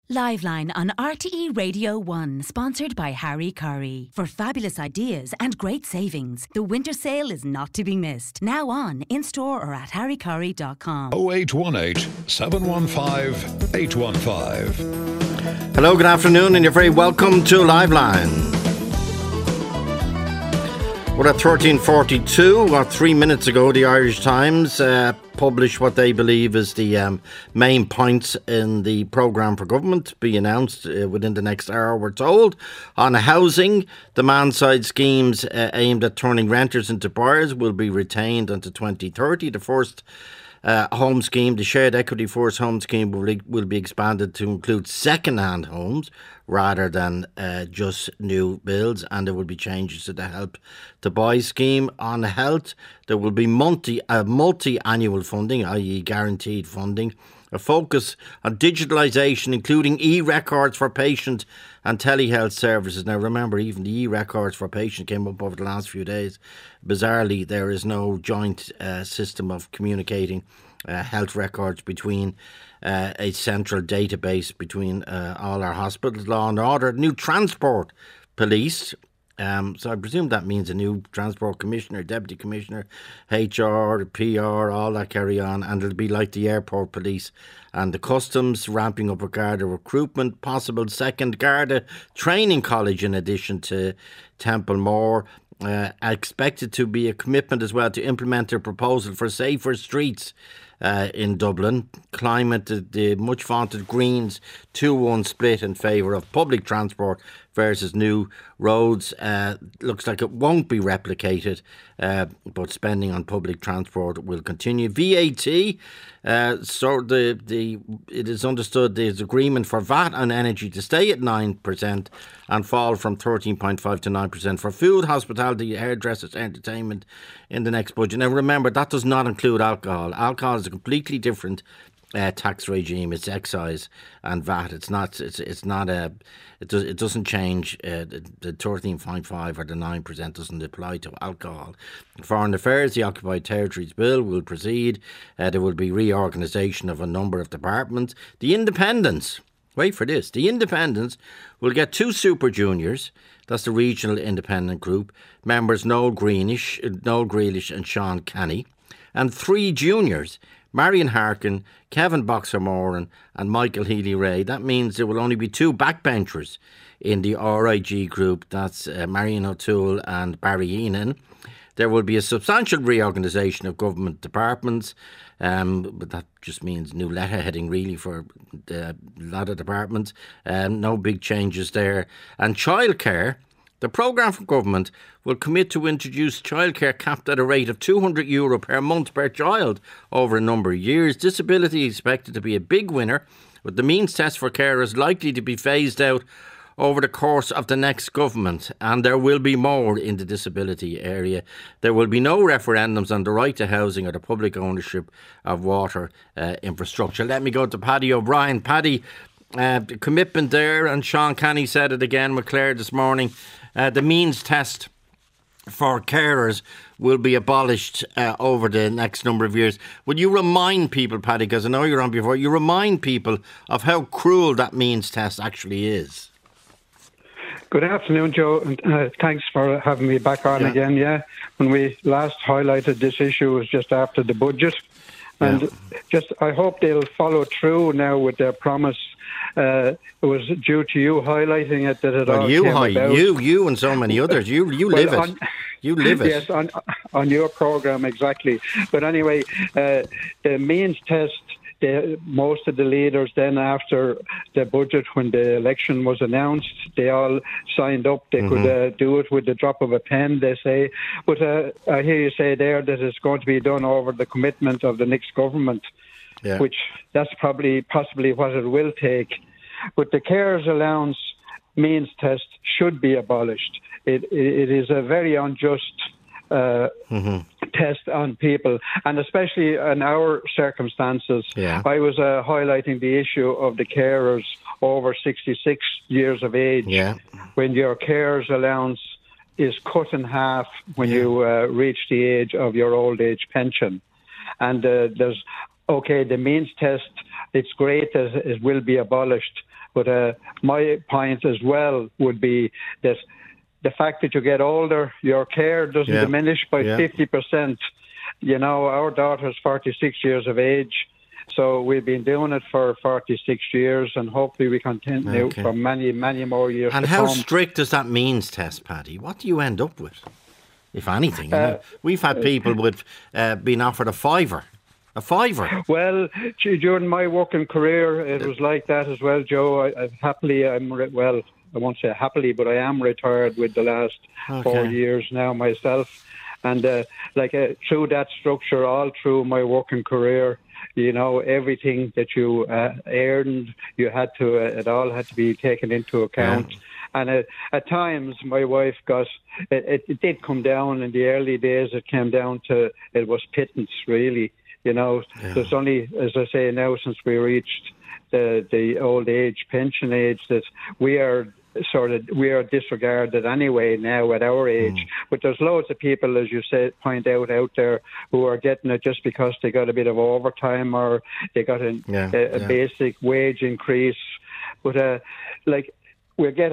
Liveline on RTE Radio 1, sponsored by Harry Curry. For fabulous ideas and great savings, the winter sale is not to be missed. Now on, in-store or at harrycurry.com. 0818 715 815. Hello, good afternoon, and you're very welcome to Liveline. We're at 13:42, or 3 minutes ago, the Irish Times published what they believe is the main points in the programme for government to be announced within the next hour, we're told. On housing, demand-side schemes aimed at turning renters into buyers will be retained until 2030. The first home scheme, the Shared Equity Force home scheme, will be expanded to include second-hand homes rather than just new builds, and there will be changes to the Help to Buy scheme. On health, there will be multi-annual funding, i.e. guaranteed funding, a focus on digitalisation, including e-records for patient and telehealth services. Now remember, even the e-records for patient came up over the last few days. Bizarrely, there is no joint system of communicating health records between a central database between all our hospitals. Law and Order, new transport police. So I presume that means a new transport commissioner, deputy commissioner, HR, PR, all that carry on. And it'll be like the airport police and the customs, ramping up Garda recruitment, possible second Garda training college in addition to Templemore. Expected to be a commitment as well to implement a proposal for safer streets in Dublin. Climate, the much vaunted Greens 2-1 split in favour of public transport versus new roads. Looks like it won't be replicated, but spending on public transport will continue. VAT, it is understood there's agreement for VAT on energy to stay at 9% and fall from 13.5% to 9% for food, hospitality, hairdressers, entertainment in the next budget. Now remember, that does not include alcohol. Alcohol is a completely different tax regime. It's excise and VAT. It doesn't change. The 13.5 or the 9% doesn't apply to alcohol. Foreign Affairs, the Occupied Territories Bill will proceed. There will be reorganisation of a number of departments. The Independents, wait for this, the Independents will get 2 Super Juniors. That's the regional independent group. Members Noel Grealish and Sean Kenny. And 3 juniors, Marion Harkin, Kevin Boxer-Moran and Michael Healy-Rae. That means there will only be 2 backbenchers in the RIG group. That's Marion O'Toole and Barry Enan. There will be a substantial reorganisation of government departments, but that just means new letterheading really for a lot of departments. No big changes there. And childcare, the programme for government will commit to introduce childcare capped at a rate of €200 per month per child over a number of years. Disability is expected to be a big winner, with the means test for carers likely to be phased out over the course of the next government, and there will be more in the disability area. There will be no referendums on the right to housing or the public ownership of water infrastructure. Let me go to Paddy O'Brien. Paddy, the commitment there, and Sean Kenny said it again with Claire this morning. The means test for carers will be abolished over the next number of years. Would you remind people, Paddy, because I know you're on before, you remind people of how cruel that means test actually is? Good afternoon, Joe, and thanks for having me back on again. Yeah, when we last highlighted this issue was just after the budget, and I hope they'll follow through now with their promise. It was due to you highlighting it that it all came about. You and so many others. You live it. You live it. Yes, on your programme, exactly. But anyway, the means test, most of the leaders then after the budget, when the election was announced, they all signed up. They could do it with the drop of a pen, they say. But I hear you say there that it's going to be done over the commitment of the next government, which that's possibly what it will take. But the carers allowance means test should be abolished. It is a very unjust test on people, and especially in our circumstances. I was highlighting the issue of the carers over 66 years of age, when your carers allowance is cut in half when you reach the age of your old age pension. And the means test, it's great that it will be abolished, But my point as well would be that the fact that you get older, your care doesn't diminish by 50%. You know, our daughter's 46 years of age, so we've been doing it for 46 years, and hopefully we continue for many, many more years and to how come. strict does that means test, Paddy? What do you end up with, if anything? We've had people with being offered a fiver. A fiver? Well, during my working career, it was like that as well, Joe. I won't say happily, but I am retired with the last 4 years now myself. And through that structure, all through my working career, you know, everything that you earned, you had to, it all had to be taken into account. Yeah. And at times, my wife got, it did come down in the early days, it came down to, it was pittance, really. You know, there's only, as I say now, since we reached the old age, pension age, that we are disregarded anyway now at our age. But there's loads of people, as you point out there, who are getting it just because they got a bit of overtime or they got a basic wage increase. But we get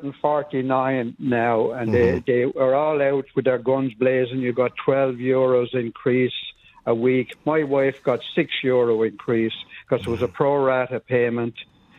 149 now, and they are all out with their guns blazing. You got €12 increase a week. My wife got €6 increase because it was a pro rata payment.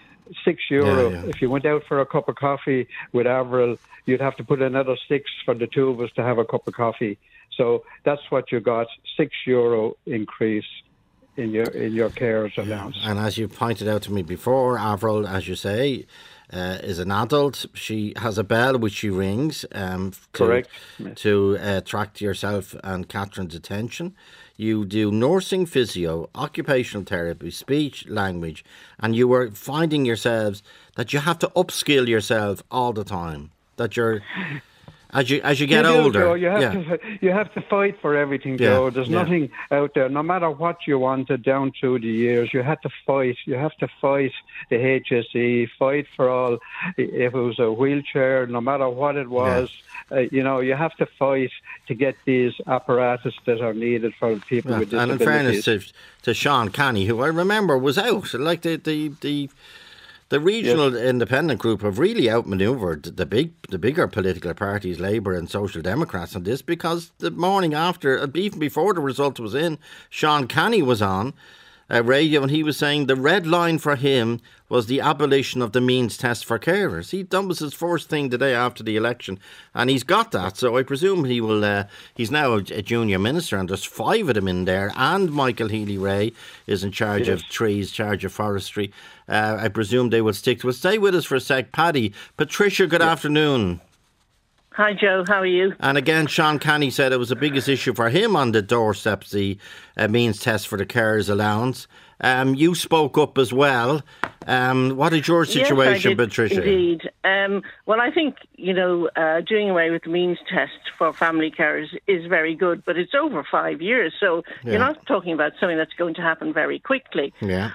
€6. If you went out for a cup of coffee with Avril, you'd have to put another 6 for the two of us to have a cup of coffee. So that's what you got, €6 increase in your carers allowance. And as you pointed out to me before, Avril, as you say, is an adult. She has a bell which she rings correct, to attract yourself and Catherine's attention. You do nursing, physio, occupational therapy, speech, language, and you were finding yourselves that you have to upskill yourself all the time. That you're, as you get older, Joe, you have to fight for everything, Joe. There's nothing out there. No matter what you wanted down through the years, you had to fight. You have to fight the HSE, fight for all. If it was a wheelchair, no matter what it was. You have to fight to get these apparatus that are needed for people with disabilities. And in fairness to Sean Canny, who I remember was out, like the regional independent group have really outmanoeuvred the bigger political parties, Labour and Social Democrats, on this, because the morning after, even before the result was in, Sean Canny was on radio, and he was saying the red line for him was the abolition of the means test for carers. That was his first thing the day after the election, and he's got that. So I presume he will. He's now a junior minister, and there's 5 of them in there. And Michael Healy-Rae is in charge of trees, charge of forestry. I presume they will stick to it. Stay with us for a sec, Paddy. Patricia, good afternoon. Hi, Joe. How are you? And again, Sean Canny said it was the biggest issue for him on the doorstep, the means test for the carers allowance. You spoke up as well. What is your situation, yes, I did, Patricia? Indeed. Well, I think, doing away with the means test for family carers is very good, but it's over 5 years, so you're not talking about something that's going to happen very quickly. Yeah.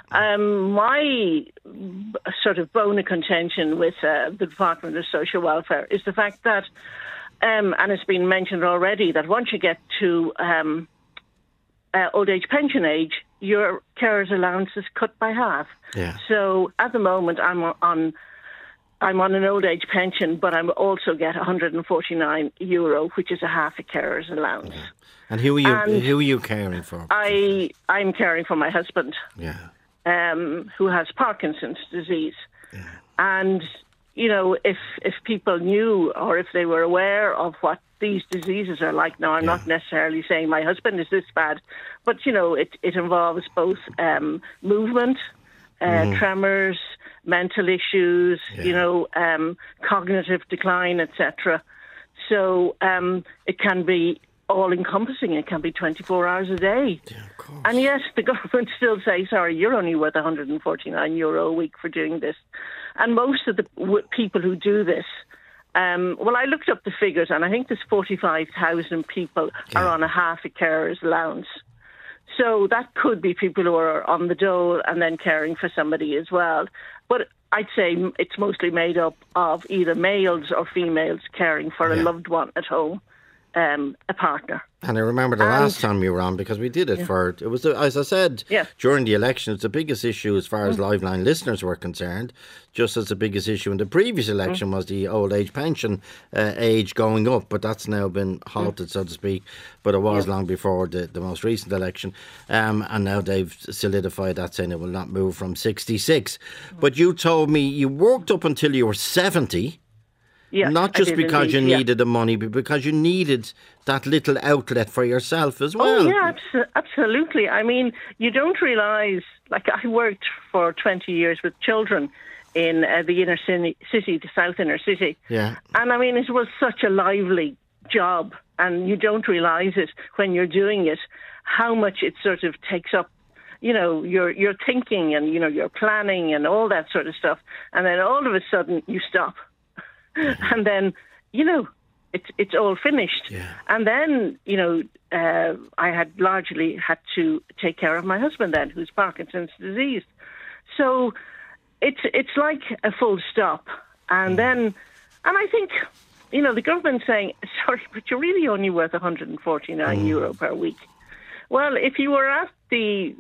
My sort of bone of contention with the Department of Social Welfare is the fact that, and it's been mentioned already, that once you get to old age pension age, your carer's allowance is cut by half. Yeah. So at the moment, I'm on an old age pension, but I also get €149, which is a half a carer's allowance. Yeah. And who are you caring for? I'm caring for my husband. Yeah. Who has Parkinson's disease. Yeah. And if people knew, or if they were aware of what these diseases are like. Now, I'm not necessarily saying my husband is this bad, but, it involves both movement, tremors, mental issues, cognitive decline, etc. So it can be all-encompassing. It can be 24 hours a day. Yeah, of course. And yet the government still say, sorry, you're only worth €149 a week for doing this. And most of the people who do this, I looked up the figures, and I think there's 45,000 people are on a half a carer's allowance. So that could be people who are on the dole and then caring for somebody as well. But I'd say it's mostly made up of either males or females caring for a loved one at home. a partner. And I remember the last time you were on, because we did it it was, as I said, during the election, it's the biggest issue as far as Liveline listeners were concerned, just as the biggest issue in the previous election was the old age pension age going up, but that's now been halted, so to speak, but it was long before the most recent election, and now they've solidified that, saying it will not move from 66. But you told me you worked up until you were 70. Yes, not just because you needed the money, but because you needed that little outlet for yourself as well. Oh, yeah, absolutely. I mean, you don't realise, like, I worked for 20 years with children in the inner city, the south inner city. Yeah. And I mean, it was such a lively job, and you don't realise it when you're doing it, how much it sort of takes up, you know, your thinking and, you know, your planning and all that sort of stuff. And then all of a sudden you stop. And then, you know, it's all finished. Yeah. And then, you know, I had largely had to take care of my husband then, who's Parkinson's disease. So it's like a full stop. And then, and I think, you know, the government's saying, sorry, but you're really only worth €149 per week. Well, if you were at the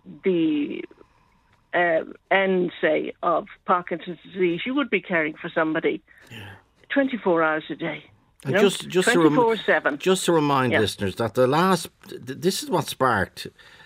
end, say, of Parkinson's disease, you would be caring for somebody 24 hours a day. And just 24/7. Just to remind listeners that this is what sparked.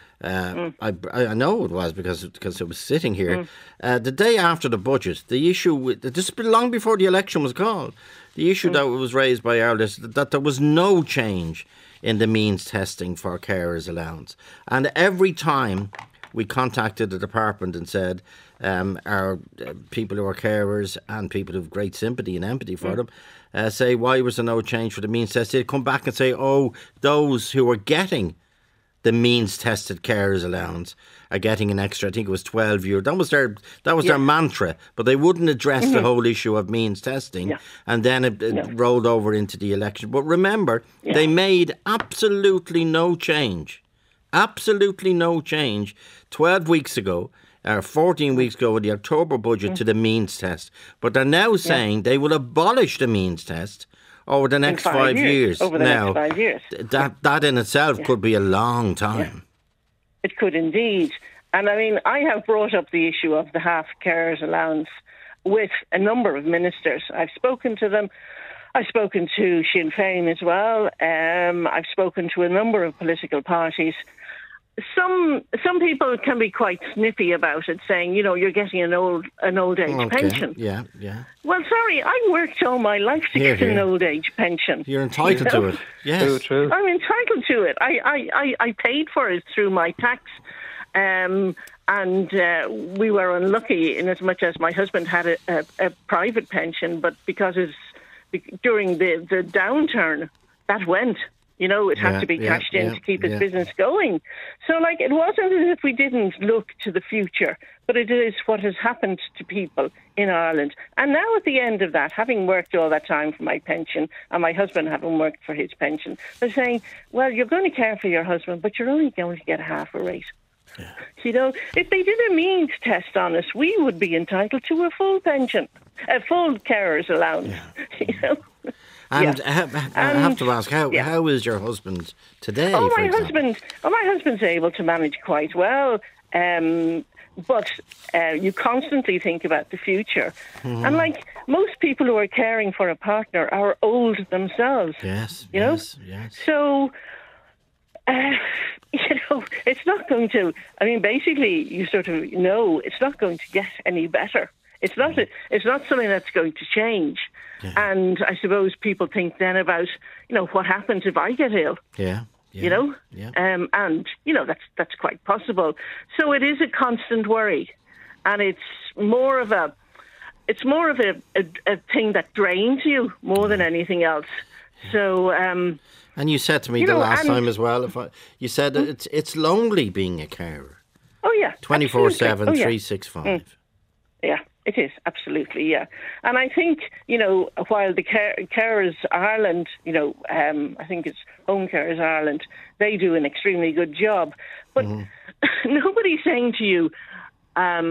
I know it was because it was sitting here. The day after the budget, the issue, this has been long before the election was called, the issue that was raised by our listeners, that there was no change in the means testing for carers allowance. And every time we contacted the department and said, our people who are carers and people who have great sympathy and empathy for them say, why was there no change for the means test? They'd come back and say, oh, those who are getting the means tested carers allowance are getting an extra, I think it was €12. That was their mantra, but they wouldn't address the whole issue of means testing, and then it rolled over into the election. But remember, they made absolutely no change. Absolutely no change 12 weeks ago, or 14 weeks ago with the October budget to the means test. But they're now saying they will abolish the means test over the next 5 years. Over the next 5 years. That in itself could be a long time. Yeah. It could indeed. And I mean, I have brought up the issue of the half carers allowance with a number of ministers. I've spoken to them. I've spoken to Sinn Féin as well. I've spoken to a number of political parties. Some people can be quite snippy about it, saying, you know, you're getting an old age pension. Yeah. Well, sorry, I worked all my life to get an old age pension. You're entitled to it. Yes, true. I'm entitled to it. I paid for it through my tax, and we were unlucky in as much as my husband had a private pension, but because during the downturn that went. You know, it had to be cashed in to keep his business going. So, like, it wasn't as if we didn't look to the future, but it is what has happened to people in Ireland. And now at the end of that, having worked all that time for my pension and my husband having worked for his pension, they're saying, well, you're going to care for your husband, but you're only going to get half a rate. Yeah. You know, if they did a means test on us, we would be entitled to a full pension, a full carer's allowance, you know. And I have to ask, how is your husband today? My husband's able to manage quite well, but you constantly think about the future. And like most people who are caring for a partner are old themselves. Yes, you know. Yes. So, you know, it's not going to. I mean, basically, you sort of know it's not going to get any better. It's not something that's going to change. Yeah. And I suppose people think then about, you know, what happens if I get ill? Yeah. You know? Yeah. And, you know, that's quite possible. So it is a constant worry. And it's more of a thing that drains you more than anything else. So and you said to me the last time as well, you said that it's lonely being a carer. Oh yeah. 24/7, 365. Yeah. It is, absolutely, yeah. And I think, you know, while the Carers Ireland, you know, I think it's Home Carers Ireland, they do an extremely good job. But nobody's saying to you,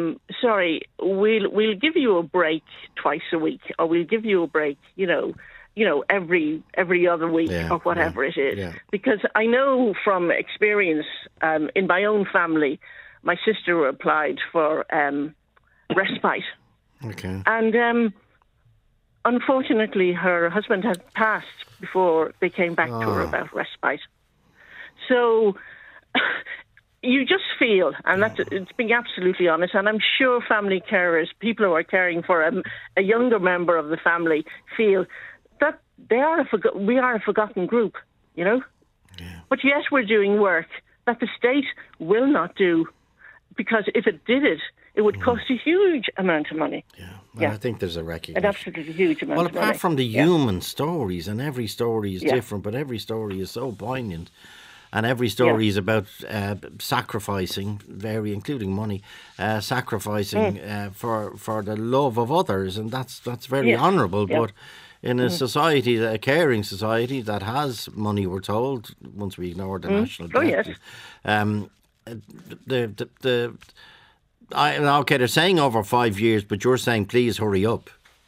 sorry, we'll give you a break twice a week, or we'll give you a break, you know, every other week or whatever it is. Yeah. Because I know from experience in my own family, my sister applied for respite. Okay. And unfortunately, her husband had passed before they came back to her about respite. So you just feel, and it's being absolutely honest, and I'm sure family carers, people who are caring for a younger member of the family, feel that we are a forgotten group, Yeah. But yes, we're doing work that the state will not do, because if it did it, it would cost a huge amount of money. Well, I think there's a recognition. An absolutely huge amount of money. Well, apart from the human stories, and every story is different, but every story is so poignant. And every story is about sacrificing, including money, sacrificing for the love of others, and that's very honourable. But in a society, a caring society that has money, we're told, once we ignore the national debt, okay, they're saying over 5 years, but you're saying please hurry up.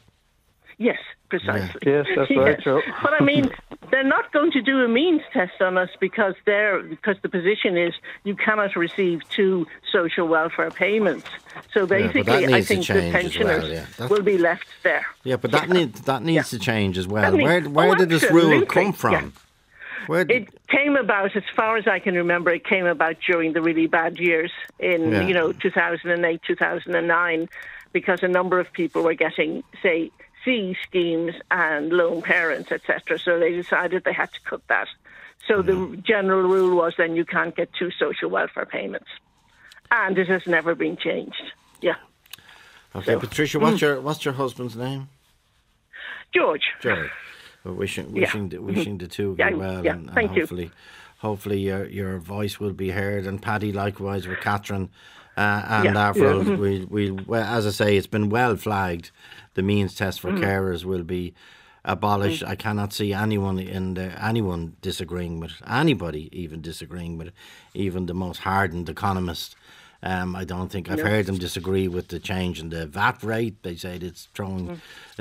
Yes, precisely. Yes, that's very true. But I mean, they're not going to do a means test on us because the position is you cannot receive 2 social welfare payments. So basically, I think the pensioners will be left there. Yeah, but that needs to change as well. Where did this rule come from? Yeah. It came about, as far as I can remember, it came about during the really bad years in 2008, 2009, because a number of people were getting, say, C schemes and lone parents, etc. So they decided they had to cut that. So the general rule was then you can't get 2 social welfare payments, and it has never been changed. Yeah. Okay, so, Patricia, what's your husband's name? George. Well, wishing the two well, and thank you. Hopefully your voice will be heard, and Paddy likewise with Catherine and Avril. Well, as I say, it's been well flagged. The means test for carers will be abolished. I cannot see anyone disagreeing with anybody, even disagreeing with even the most hardened economist. I don't think I've heard them disagree with the change in the VAT rate. They said it's throwing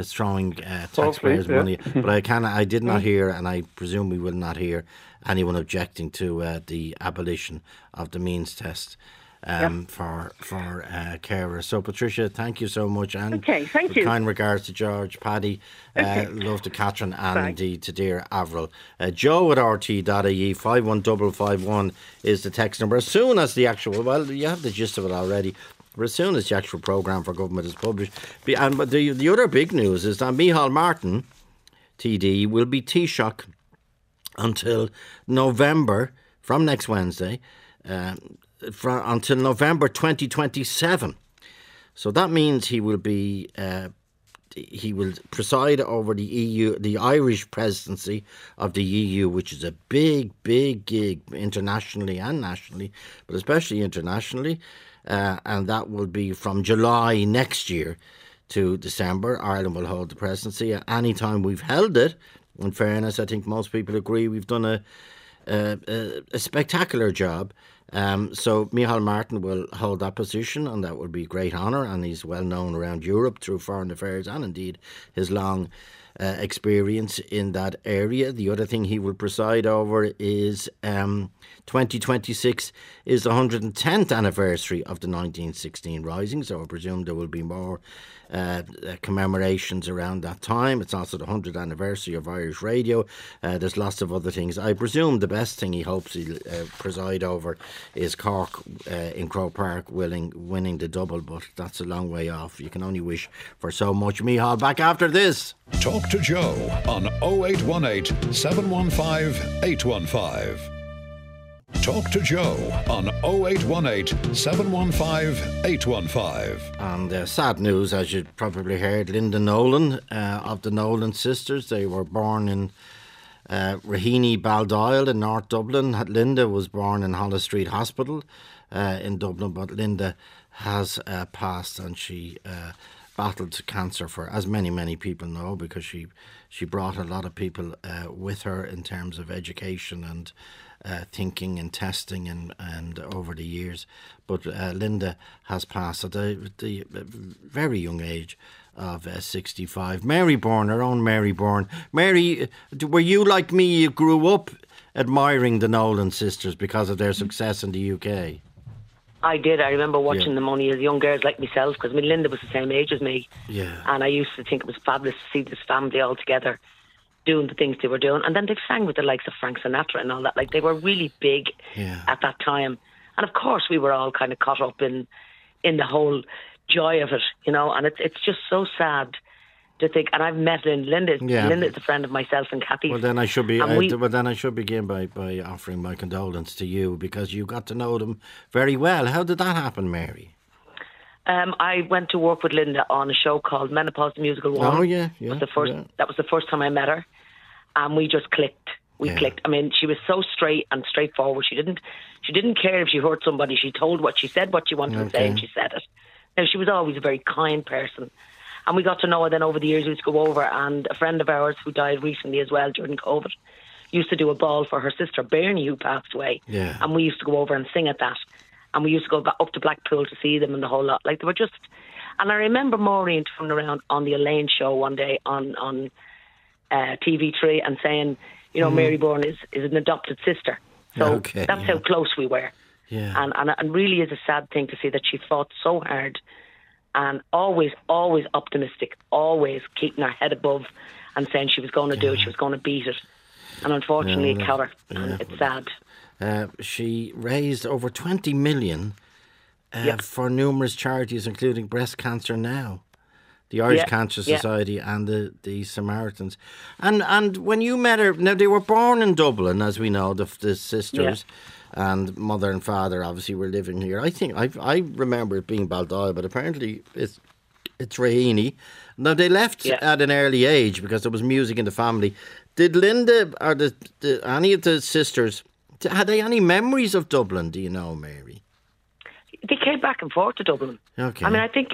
taxpayers' money. But I did not hear, and I presume we will not hear anyone objecting to the abolition of the means test for carers. So, Patricia, thank you so much. And thank you. Kind regards to George, Paddy, love to Catherine, and indeed to dear Avril. Joe at RT.ie, 51551 is the text number. As soon as the actual, you have the gist of it already, but as soon as the actual programme for government is published. And the other big news is that Micheál Martin, TD, will be Taoiseach until November, from next Wednesday, until November 2027. So that means he will preside over the EU, the Irish presidency of the EU, which is a big gig internationally and nationally, but especially internationally. And that will be from July next year to December. Ireland will hold the presidency. At any time we've held it, in fairness, I think most people agree we've done a spectacular job. So Micheál Martin will hold that position, and that will be a great honour, and he's well known around Europe through foreign affairs and indeed his long experience in that area. The other thing he will preside over is 2026 is the 110th anniversary of the 1916 Rising, so I presume there will be more commemorations around that time. It's also the 100th anniversary of Irish radio. There's lots of other things. I presume the best thing he hopes he'll preside over is Cork in Croke Park winning the double, but that's a long way off. You can only wish for so much. Micheál, back after this. Talk to Joe on 0818 715 815. Talk to Joe on 0818 715 815. And sad news, as you probably heard, Linda Nolan of the Nolan sisters. They were born in Raheny Baldoyle in North Dublin. Linda was born in Holles Street Hospital in Dublin, but Linda has passed, and she battled cancer for, as many people know, because she brought a lot of people with her in terms of education and thinking and testing and over the years. But Linda has passed at the very young age of 65. Mary Bourne, our own Mary Bourne. Mary, were you like me? You grew up admiring the Nolan sisters because of their success in the UK. I did. I remember watching them only as young girls like myself, because Linda was the same age as me. Yeah. And I used to think it was fabulous to see this family all together doing the things they were doing. And then they sang with the likes of Frank Sinatra and all that. Like, they were really big at that time. And of course, we were all kind of caught up in the whole joy of it, you know. And it's just so sad to think. And I've met Linda. Linda is a friend of myself and Kathy's. Well, then I should begin by offering my condolence to you, because you got to know them very well. How did that happen, Mary? I went to work with Linda on a show called Menopause the Musical 1. Oh, yeah. That was the first time I met her. And we just clicked. We clicked. I mean, she was so straight and straightforward. She didn't care if she hurt somebody. She said what she wanted to say, and she said it. Now, she was always a very kind person. And we got to know her then over the years. We used to go over, and a friend of ours who died recently as well during COVID used to do a ball for her sister Bernie, who passed away. Yeah. And we used to go over and sing at that. And we used to go up to Blackpool to see them and the whole lot. Like, they were just... And I remember Maureen turning around on the Elaine show one day on TV3 and saying, you know, Mary Bourne is an adopted sister. So that's how close we were. Yeah. And really is a sad thing to see that she fought so hard and always optimistic, always keeping her head above and saying she was going to do it, she was going to beat it. And unfortunately, it caught her. And it's sad. She raised over 20 million for numerous charities, including Breast Cancer Now, the Irish Cancer Society, and the Samaritans. And when you met her, now they were born in Dublin, as we know, the sisters, and mother and father obviously were living here. I think I remember it being Baldoyle, but apparently it's Raheny. Now, they left at an early age because there was music in the family. Did Linda or any of the sisters, had they any memories of Dublin, do you know, Mary? They came back and forth to Dublin. Okay. I mean, I think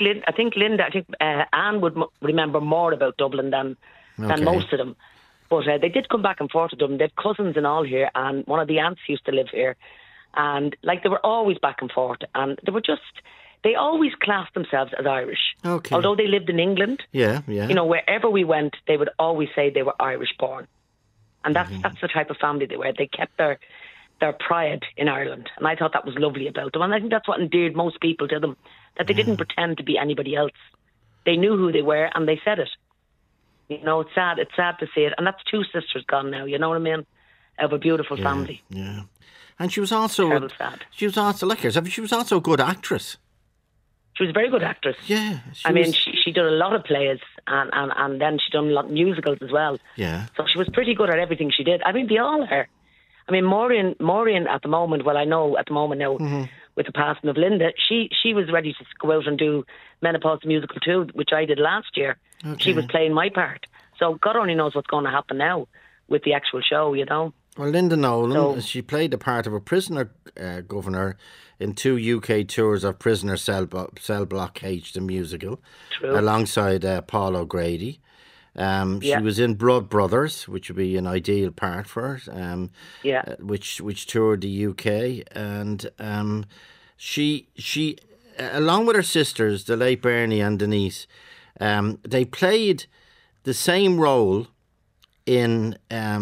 Anne would remember more about Dublin than most of them. But they did come back and forth to Dublin. They had cousins and all here, and one of the aunts used to live here. And, like, they were always back and forth. And they always classed themselves as Irish. Okay. Although they lived in England. Yeah. You know, wherever we went, they would always say they were Irish born. And that's the type of family they were. They kept their pride in Ireland. And I thought that was lovely about them. And I think that's what endeared most people to them, that they didn't pretend to be anybody else. They knew who they were and they said it. You know, it's sad. It's sad to see it. And that's two sisters gone now, you know what I mean? Of a beautiful family. Yeah. And she was also sad. She was also like herself. She was also a good actress. She was a very good actress. Yeah. She did a lot of plays and then she done a lot of musicals as well. Yeah. So she was pretty good at everything she did. I mean, they all are. I mean, Maureen at the moment, well, I know at the moment now with the passing of Linda, she was ready to go out and do Menopause the Musical too, which I did last year. Okay. She was playing my part. So God only knows what's going to happen now with the actual show, you know. Well, Linda Nolan, she played the part of a prisoner governor in 2 UK tours of Prisoner Cell Block H, the musical, alongside Paul O'Grady. She was in Blood Brothers, which would be an ideal part for her, which toured the UK. And she along with her sisters, the late Bernie and Denise, they played the same role in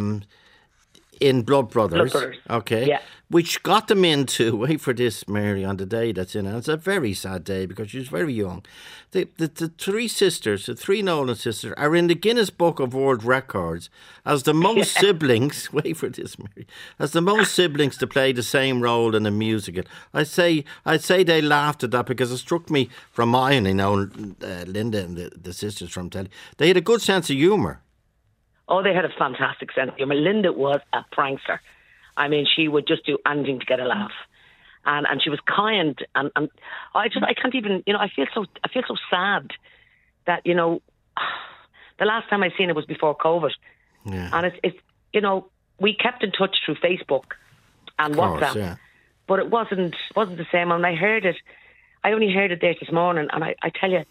Blood Brothers. Okay. Yeah. Which got them into, wait for this, Mary, on the day that's in it. It's a very sad day because she was very young. The three sisters, the three Nolan sisters, are in the Guinness Book of World Records as the most siblings, wait for this, Mary, as the most siblings to play the same role in a musical. I'd say they laughed at that because it struck me from mine, you know, Linda and the sisters from telly. They had a good sense of humour. Oh, they had a fantastic sense of humour. Linda was a prankster. I mean, she would just do anything to get a laugh, and she was kind. And I can't even, you know, I feel so sad that, you know, the last time I seen her was before COVID, and it's you know, we kept in touch through Facebook and WhatsApp, but it wasn't the same. And I only heard it there this morning, and I tell you,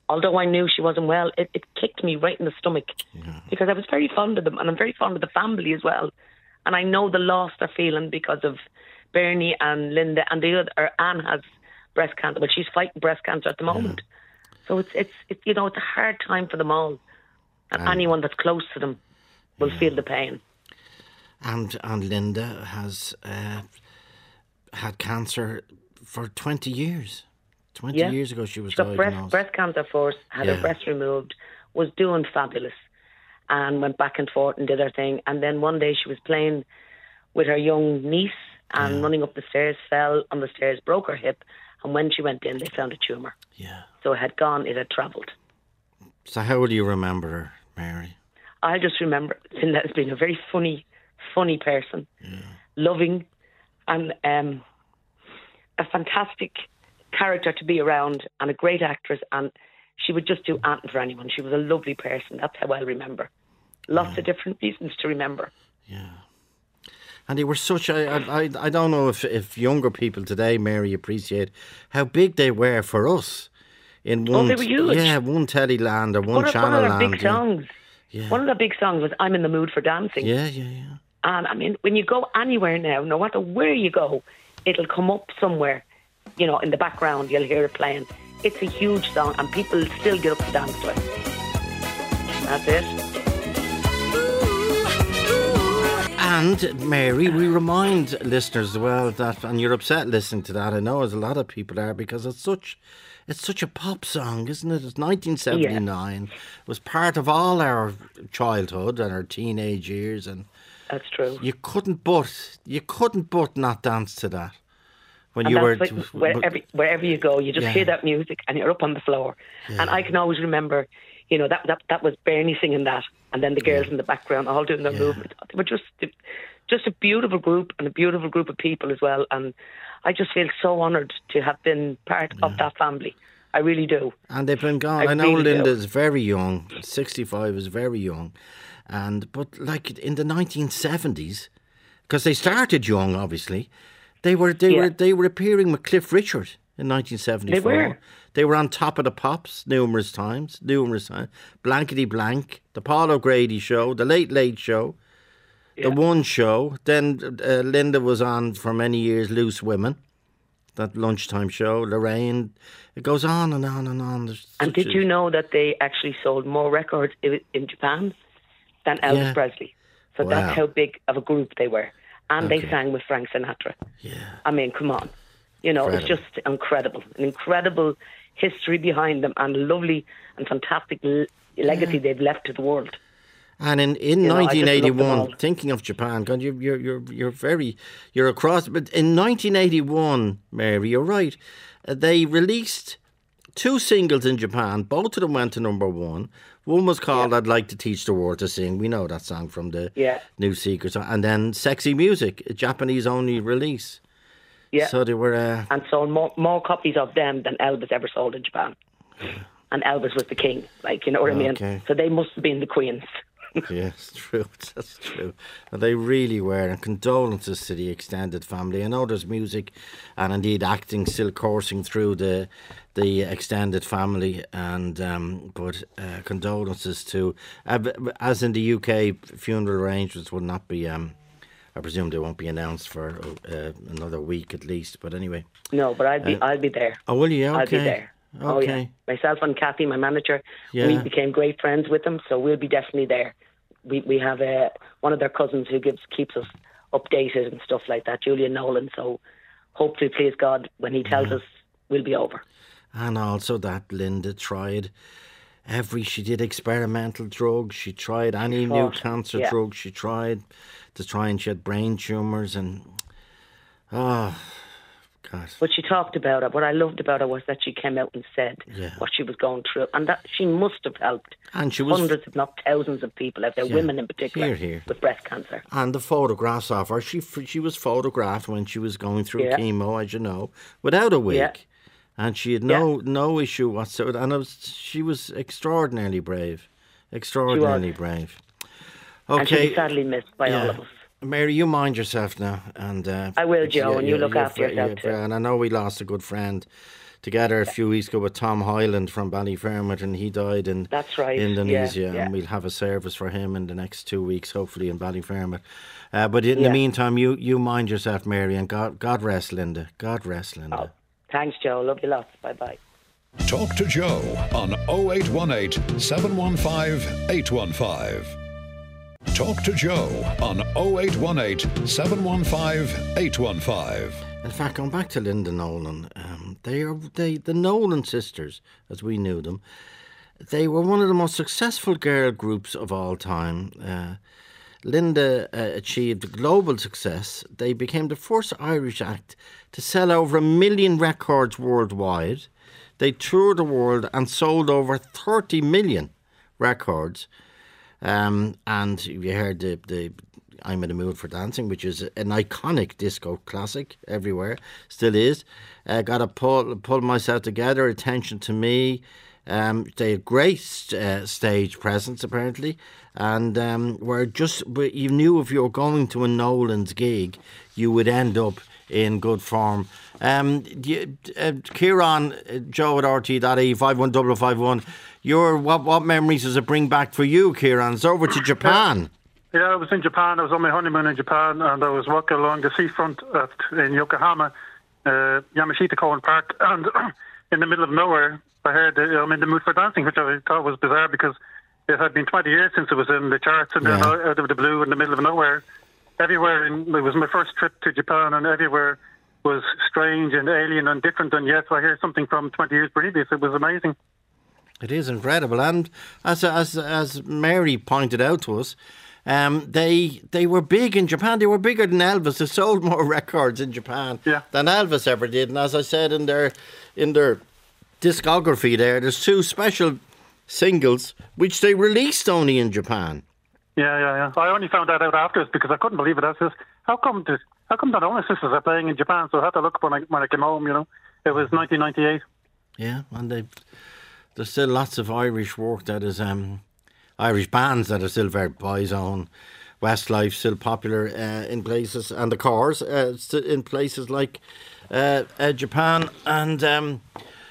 although I knew she wasn't well, it kicked me right in the stomach because I was very fond of them, and I'm very fond of the family as well. And I know the loss they're feeling because of Bernie and Linda, and the other, Anne has breast cancer, but she's fighting breast cancer at the moment. So it's you know, it's a hard time for them all, and anyone that's close to them will feel the pain. And Linda has had cancer for 20 years. 20 years ago she was diagnosed. Got breast cancer first, had her breast removed, was doing fabulous, and went back and forth and did her thing. And then one day she was playing with her young niece and running up the stairs, fell on the stairs, broke her hip, and when she went in, they found a tumour. Yeah. So it had travelled. So how will you remember her, Mary? I just remember Linda as being a very funny person, loving, and a fantastic character to be around, and a great actress, and she would just do anything for anyone. She was a lovely person. That's how I remember. Lots of different reasons to remember. Yeah. And they were such I don't know if younger people today, Mary, appreciate how big they were for us. In one, they were huge. Yeah, one Tellyland or one Channel Land. One of their big songs. Yeah. One of the big songs was "I'm in the Mood for Dancing." Yeah. And I mean, when you go anywhere now, no matter where you go, it'll come up somewhere. You know, in the background, you'll hear it playing. It's a huge song, and people still get up to dance to it. That's it. And, Mary, we remind listeners as well that, and you're upset listening to that, I know, as a lot of people are, because it's such a pop song, isn't it? It's 1979. It was part of all our childhood and our teenage years, and that's true. You couldn't but not dance to that. When and you were wherever you go, you just hear that music and you're up on the floor. Yeah. And I can always remember, you know, that was Bernie singing that, and then the girls in the background all doing their movement. They were just a beautiful group, and a beautiful group of people as well. And I just feel so honoured to have been part of that family. I really do. And they've been gone. I know really Linda's very young. 65 is very young. But like in the 1970s, because they started young, obviously. They were appearing with Cliff Richard in 1974. They were on Top of the Pops numerous times. Blankety Blank, the Paul O'Grady Show, the Late Late Show, the One Show. Then Linda was on for many years, Loose Women, that lunchtime show. Lorraine, it goes on and on and on. And did you know that they actually sold more records in Japan than Elvis Presley? So that's how big of a group they were. And they sang with Frank Sinatra. Yeah. I mean, come on. You know, it's just incredible. An incredible history behind them, and lovely and fantastic legacy they've left to the world. And in 1981, thinking of Japan, God, you're across. But in 1981, Mary, you're right. They released 2 singles in Japan. Both of them went to number 1. One was called "I'd Like to Teach the World to Sing." We know that song from the New Secret. And then "Sexy Music," a Japanese-only release. Yeah. So they were... and sold more copies of them than Elvis ever sold in Japan. And Elvis was the king, like, you know what I mean? So they must have been the queens. Yes, true. That's true. And they really were. And condolences to the extended family. I know there's music and indeed acting still coursing through the extended family, and but condolences to, as in the UK, funeral arrangements will not be. I presume they won't be announced for another week at least. But anyway. No, but I'll be there. Oh, will you? Okay. I'll be there. Okay. Oh, yeah. Myself and Kathy, my manager, we became great friends with them, so we'll be definitely there. We have one of their cousins who keeps us updated and stuff like that, Julian Nolan. So hopefully, please God, when he tells us, we'll be over. And also that Linda tried she did experimental drugs. She tried any new cancer drug. She tried to try, and she had brain tumours and God. But she talked about it. What I loved about her was that she came out and said what she was going through, and that she must have helped hundreds, if not thousands, of people out there, women in particular, with breast cancer. And the photographs of her, she was photographed when she was going through chemo, as you know, without a wig. Yeah. And she had no issue whatsoever. And she was extraordinarily brave. Extraordinarily brave. Okay. And she'll be sadly missed by all of us. Mary, you mind yourself now. And I will, Joe, and you look after yourself too. And I know we lost a good friend together a few weeks ago with Tom Hyland from Ballyfermot, and he died in Indonesia, and we'll have a service for him in the next 2 weeks, hopefully in Ballyfermot. But in the meantime, you mind yourself, Mary, and God rest Linda. God rest Linda. Oh, thanks, Joe. Love you lots. Bye-bye. Talk to Joe on 0818 715 815. Talk to Joe on 0818 715 815. In fact, going back to Linda Nolan, the Nolan sisters, as we knew them, they were one of the most successful girl groups of all time. Linda achieved global success. They became the first Irish act to sell over 1 million records worldwide. They toured the world and sold over 30 million records. And you heard the I'm in the Mood for Dancing, which is an iconic disco classic everywhere, still is. Got to pull myself together, Attention to Me. They had great stage presence, apparently. And you knew if you were going to a Nolan's gig, you would end up in good form. Kieran, Joe at RT.E, 51551. What memories does it bring back for you, Kieran? It's over to Japan. Yeah, I was in Japan. I was on my honeymoon in Japan, and I was walking along the seafront in Yokohama, Yamashita Koen Park, and in the middle of nowhere, I heard I'm in the Mood for Dancing, which I thought was bizarre because it had been 20 years since it was in the charts, and then out of the blue, in the middle of nowhere, everywhere. It was my first trip to Japan, and everywhere was strange and alien and different, and yet I hear something from 20 years previous. It was amazing. It is incredible, and as Mary pointed out to us, they were big in Japan. They were bigger than Elvis. They sold more records in Japan than Elvis ever did. And as I said in their discography, there's 2 special singles which they released only in Japan. Yeah. I only found that out afterwards because I couldn't believe it. I said, how come the Nolan sisters are playing in Japan? So I had to look when I came home. You know, it was 1998. Yeah, and there's still lots of Irish work that is Irish bands that are still very Boyzone, Westlife, still popular in places, and the Cars in places like Japan. And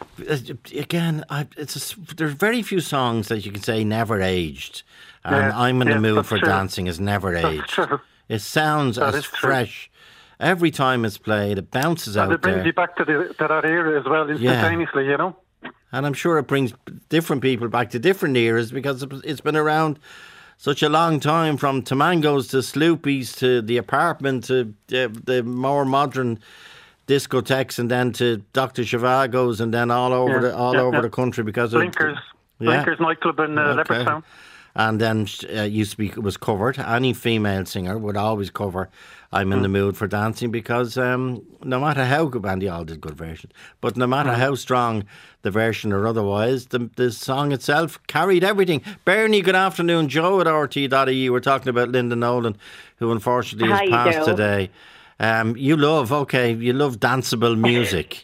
again, there's very few songs that you can say never aged. And I'm in the Mood for Dancing is never aged. It sounds as fresh every time it's played. It bounces out there. And it brings you back to that era as well instantaneously, you know. And I'm sure it brings different people back to different eras because it's been around such a long time, from Tamangos to Sloopy's to The Apartment to the more modern discotheques, and then to Dr. Zhivago's, and then all over the country because of Blinkers nightclub in Leopardstown. And then was covered. Any female singer would always cover I'm in the Mood for Dancing because no matter how good, and they all did good versions, but no matter how strong the version or otherwise, the song itself carried everything. Bernie, good afternoon. Joe at RT.E. We're talking about Linda Nolan, who unfortunately has passed today. You love danceable music.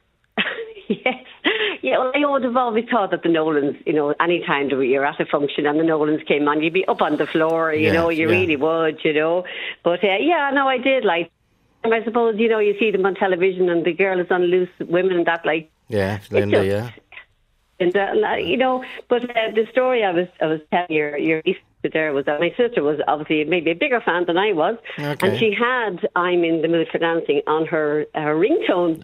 Yes. Yeah, well, I would have always thought that the Nolans, any time you're at a function and the Nolans came on, you'd be up on the floor, you really would, But, I did like, I suppose, you see them on television and the girl is on Loose Women, that yeah, Linda, And, but the story I was telling your there was that my sister was obviously maybe a bigger fan than I was, and she had I'm in the Mood for Dancing on her ringtone.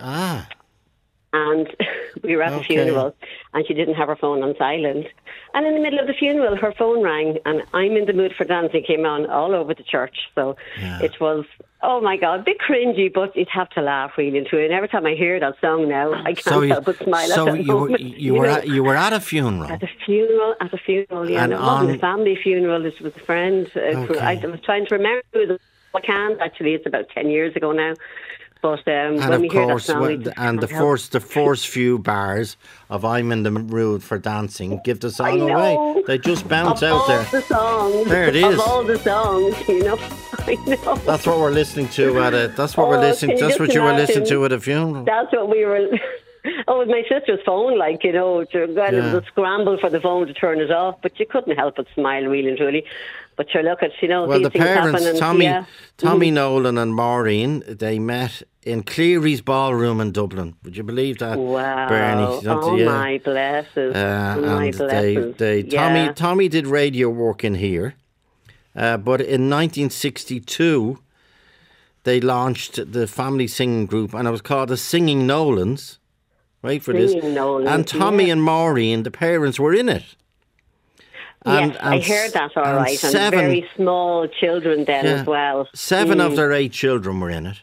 And we were at the funeral, and she didn't have her phone on silent. And in the middle of the funeral, her phone rang, and I'm in the Mood for Dancing came on all over the church. So it was, oh my God, a bit cringy, but you'd have to laugh really into it. And every time I hear that song now, I can't help but smile at that moment. You were at a funeral? At a funeral, yeah. And it wasn't a family funeral, it was a friend. I was trying to remember, I can't actually, it's about 10 years ago now. But and when we hear that song, the first few bars of I'm in the Mood for Dancing give the song away. They just bounce out there. The songs, there it is. Of all the songs, I know. That's what we're listening to at it. That's what we're listening. That's what you were listening to at a funeral. That's what we were. Oh, with my sister's phone, like, you know, it was a scramble for the phone to turn it off, but you couldn't help but smile, really and truly. But sure, look at, you know, well, these the things parents, happen. And, Tommy Nolan and Maureen, they met in Cleary's Ballroom in Dublin. Would you believe that? Wow. Bernie? My blesses. My blesses. Tommy did radio work in here. But in 1962, they launched the family singing group, and it was called the Singing Nolans. Right for this. Nolans, and Tommy and Maureen, the parents, were in it. Yes, I heard that all right. And very small children then as well. 7 of their 8 children were in it.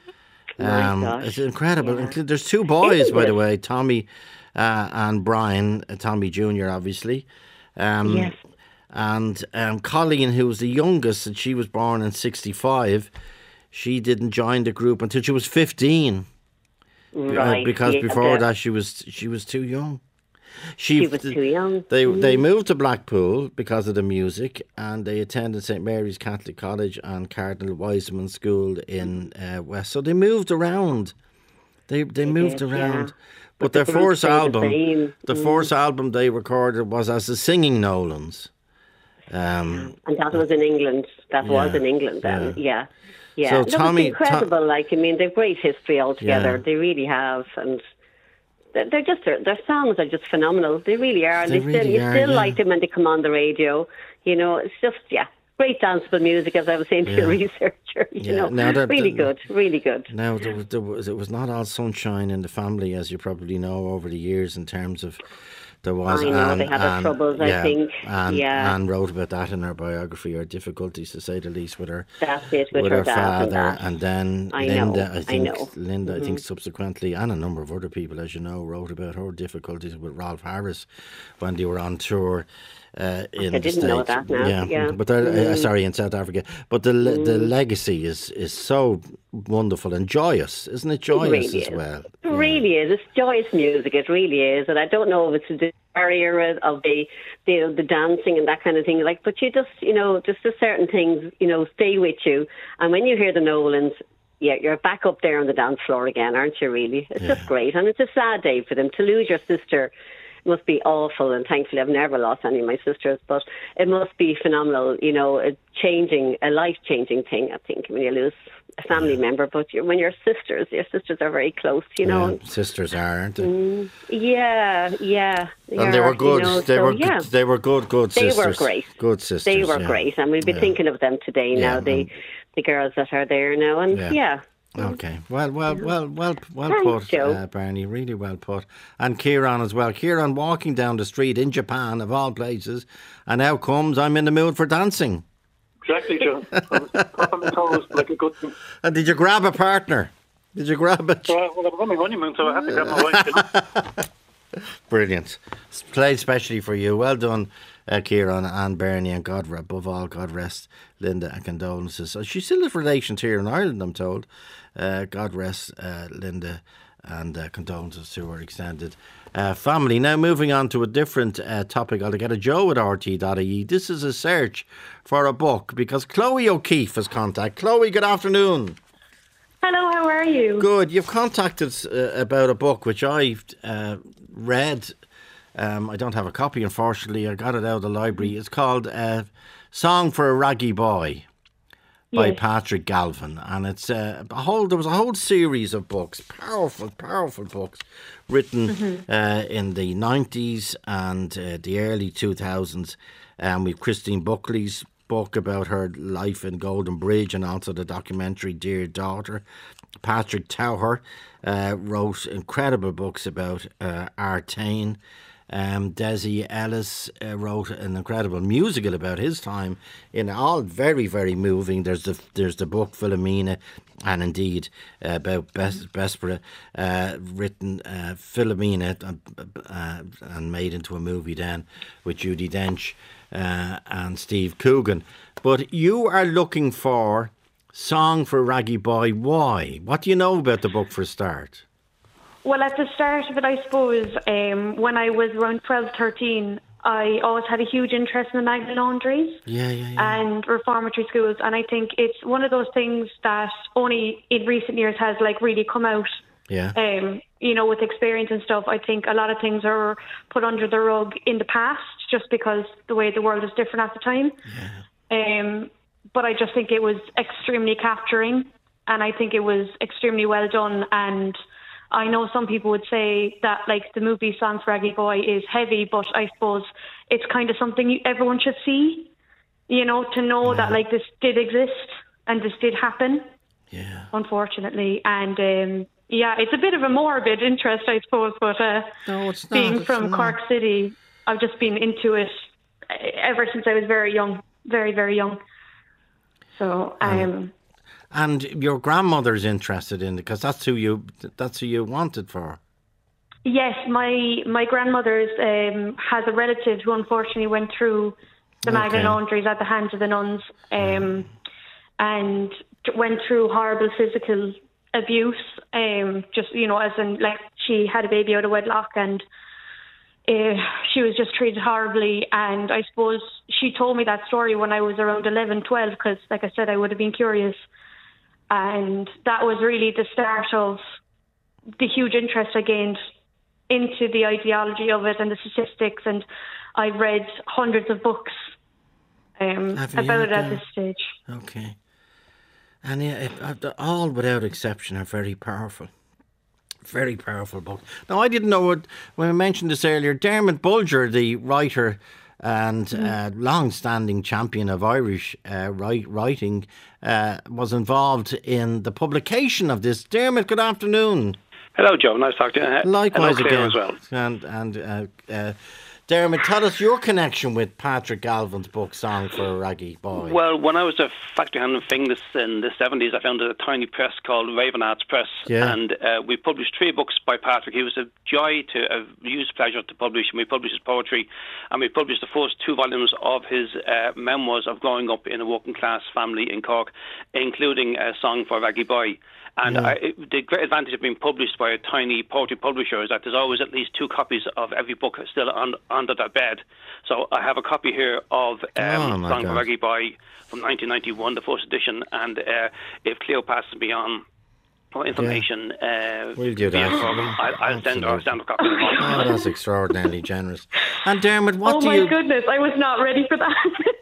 It's incredible. Yeah. There's 2 boys, by the way, Tommy and Brian, Tommy Jr., obviously. Yes. And Colleen, who was the youngest, and she was born in 1965, she didn't join the group until she was 15. Right. Because before that, she was too young. She was too young. They moved to Blackpool because of the music, and they attended St Mary's Catholic College and Cardinal Wiseman School in West. So they moved around. They moved around. Yeah. But their first album, first album they recorded was as the Singing Nolans. And that was in England. Was in England then. Yeah. So Tommy, it's incredible. They've great history altogether. Yeah. They really have, and they're just their songs are just phenomenal. They really are, and you still like them when they come on the radio. You know, it's just great danceable music, as I was saying to your researcher. You know, really good. Now it was not all sunshine in the family, as you probably know, over the years in terms of. There was, they had their troubles, I think. Anne wrote about that in her biography, her difficulties, to say the least, with her. That's it, with her father, and then Linda. I think subsequently, and a number of other people, as you know, wrote about her difficulties with Rolf Harris when they were on tour. In the States. Know that now. But in South Africa. But the legacy is so wonderful and joyous, isn't it? Joyous as well. It really is. It's joyous music. It really is. And I don't know if it's the barrier of the dancing and that kind of thing. But you just the certain things stay with you. And when you hear the Nolans, you're back up there on the dance floor again, aren't you? Really, it's just great. And it's a sad day for them to lose your sister. Must be awful, and thankfully I've never lost any of my sisters, but it must be phenomenal, a life-changing thing, I think, when you lose a family member. But when your sisters are very close, sisters are, aren't they? Yeah. And they were good. They were good sisters. They were great. Good sisters. They were great, and we'll be thinking of them today now, the girls that are there now, and Okay. Well put, Barney. Really well put. And Kieran as well. Kieran walking down the street in Japan, of all places, and out comes, I'm in the mood for dancing. Exactly, John. I was up on the toes like a good thing. And did you grab a partner? Did you grab it? Well, I was on my honeymoon, so I had to grab my wife. Brilliant. Played especially for you. Well done, Kieran and Bernie, and above all, God rest Linda, and condolences. So she still has relations here in Ireland, I'm told. God rest Linda, and condolences to her extended family. Now moving on to a different topic altogether. Joe at RT.ie. This is a search for a book because Chloe O'Keefe has contacted. Chloe, good afternoon. Hello, how are you? Good. You've contacted about a book which I've read. I don't have a copy, unfortunately. I got it out of the library. It's called Song for a Raggy Boy by Patrick Galvin. And it's there was a whole series of books, powerful books, written in the 90s and the early 2000s. We've Christine Buckley's book about her life in Golden Bridge, and also the documentary Dear Daughter. Patrick Tauher wrote incredible books about Artane. Desi Ellis wrote an incredible musical about his time, in all very, very moving. There's the book Philomena, and indeed about Bespera, written Philomena and made into a movie then with Judi Dench and Steve Coogan. But you are looking for Song for a Raggy Boy. Why? What do you know about the book for a start? Well, at the start of it, I suppose, when I was around 12, 13, I always had a huge interest in the Magna Laundries and reformatory schools. And I think it's one of those things that only in recent years has really come out Yeah. With experience and stuff, I think a lot of things are put under the rug in the past just because the way the world is different at the time. Yeah. But I just think it was extremely capturing, and I think it was extremely well done. And I know some people would say that like the movie Song for Raggy Boy is heavy, but I suppose it's kind of something everyone should see, to know that like this did exist and this did happen. Yeah. Unfortunately. And it's a bit of a morbid interest, I suppose, but no, it's not. Being from Cork City, I've just been into it ever since I was very young, very, very young. So, and your grandmother's interested in it because that's who you wanted for. Yes, my grandmother has a relative who unfortunately went through the Magdalen laundries at the hands of the nuns, and went through horrible physical abuse. Just as in like she had a baby out of wedlock and she was just treated horribly. And I suppose she told me that story when I was around 11, 12, because like I said, I would have been curious. And that was really the start of the huge interest I gained into the ideology of it and the statistics. And I've read hundreds of books about it at this stage. Okay. And all without exception are very powerful. Very powerful book. Now, I didn't know when I mentioned this earlier, Dermot Bulger, the writer and long-standing champion of Irish writing, was involved in the publication of this. Dermot, good afternoon. Hello, Joe. Nice to talk to you. Likewise. Hello, again. As well. And Dermot, tell us your connection with Patrick Galvin's book, Song for Raggy Boy. Well, when I was a factory hand in Finglas in the 70s, I founded a tiny press called Raven Arts Press, and we published 3 books by Patrick. He was a joy, a huge pleasure to publish, and we published his poetry, and we published the first 2 volumes of his memoirs of growing up in a working class family in Cork, including a Song for Raggy Boy. And the great advantage of being published by a tiny poetry publisher is that there's always at least 2 copies of every book still under their bed. So I have a copy here of Song for Raggy Boy from 1991, the first edition, and if Cleo passes me on for information, we'll do that. I'll send a copy. Oh, that's extraordinarily generous. And Dermot, what do you... Oh my goodness, I was not ready for that.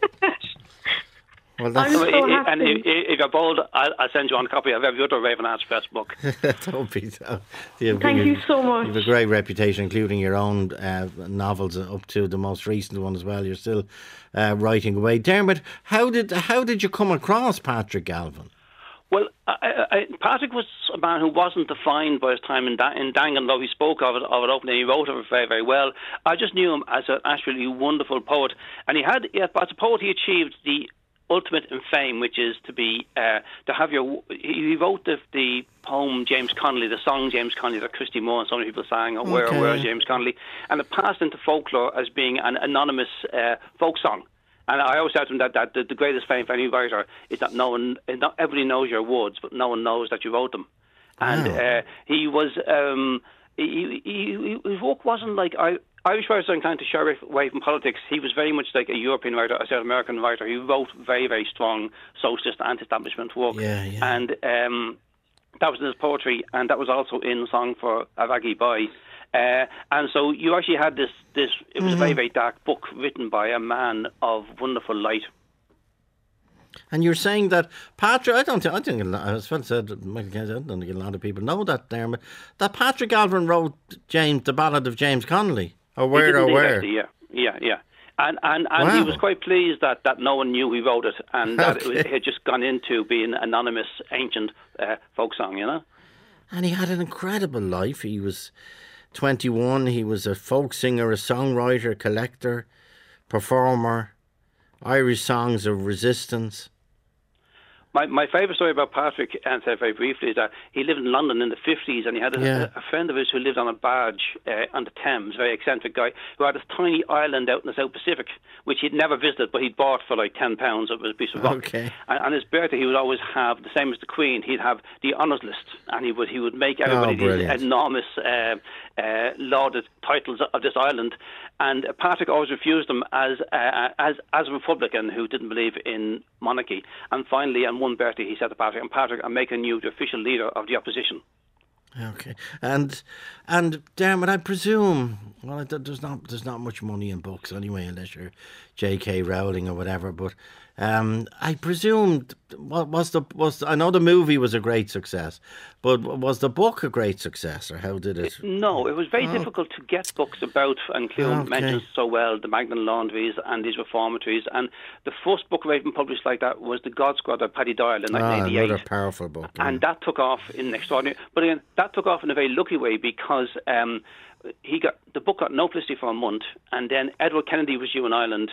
Well, that's and if you're bold, I'll send you on a copy of every other Raven Arts Press book. Don't be so. Thank you so much. You have a great reputation, including your own novels up to the most recent one as well. You're still writing away. Dermot, how did you come across Patrick Galvin? Well, Patrick was a man who wasn't defined by his time in Dangan, though he spoke of it openly. He wrote it very, very well. I just knew him as an absolutely wonderful poet, and as a poet, he achieved the ultimate in fame, which is to be to have your. He wrote the poem James Connolly, the song James Connolly that Christy Moore and so many people sang. Where is James Connolly? And it passed into folklore as being an anonymous folk song. And I always said to him that the greatest fame for any writer is that not everybody knows your words, but no one knows that you wrote them. And he was his work wasn't like Irish writers are inclined to shy away from politics. He was very much like a European writer, a South American writer. He wrote very, very strong socialist, anti-establishment work. And that was in his poetry, and that was also in Song for a Raggy Boy. And so you actually had this it was a very, very dark book written by a man of wonderful light. And you're saying that Patrick, I don't think, as Phil said, Michael Kennedy, I don't think a lot of people know that, Dermot, that Patrick Galvin wrote the Ballad of James Connolly. Aware. Yeah. And he was quite pleased that no one knew he wrote it, and that it had just gone into being an anonymous, ancient folk song, And he had an incredible life. He was 21. He was a folk singer, a songwriter, collector, performer, Irish songs of resistance. My favourite story about Patrick, and said very briefly, is that he lived in London in the 50s, and he had a friend of his who lived on a barge on the Thames, a very eccentric guy, who had this tiny island out in the South Pacific, which he'd never visited, but he'd bought for like £10. It was a piece of rock. Okay. And on his birthday, he would always have, the same as the Queen, he'd have the honours list, and he would make everybody these enormous lauded titles of this island. And Patrick always refused them as a Republican who didn't believe in monarchy. And finally, on one birthday, he said to Patrick, I'm making you the official leader of the opposition. Okay, and Dermot, I presume, well, there's not much money in books anyway, unless you're J.K. Rowling or whatever. But I presume, I know the movie was a great success, but was the book a great success, or how did it? No, it was very difficult to get books about, and Cleo mentions so well the Magdalen Laundries and these reformatories. And the first book Raven published like that was The God Squad by Paddy Doyle in 1988. Another powerful book. Yeah. And that took off in extraordinary. But again, that took off in a very lucky way because the book got no publicity for a month, and then Edward Kennedy was due in Ireland.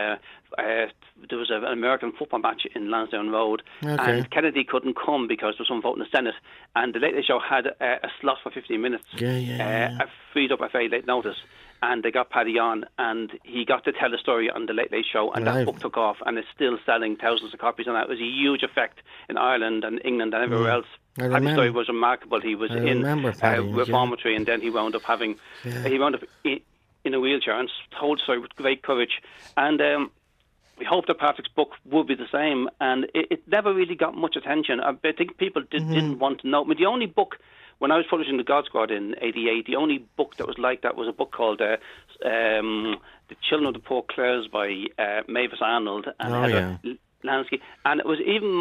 There was an American football match in Lansdowne Road, and Kennedy couldn't come because there was some vote in the Senate, and the Late Late Show had a slot for 15 minutes, freed up at very late notice, and they got Paddy on, and he got to tell the story on the Late Late Show, and that book took off, and it's still selling thousands of copies, and that was a huge effect in Ireland and England and everywhere else. Paddy's story was remarkable. He was in reformatory, and then he wound up having in a wheelchair and told the story with great courage. And we hoped that Patrick's book would be the same, and it never really got much attention. I think people didn't want to know. I mean, the only book, when I was publishing The God Squad in '88, the only book that was like that was a book called The Children of the Poor Clares by Mavis Arnold and Heather Lansky. And it was even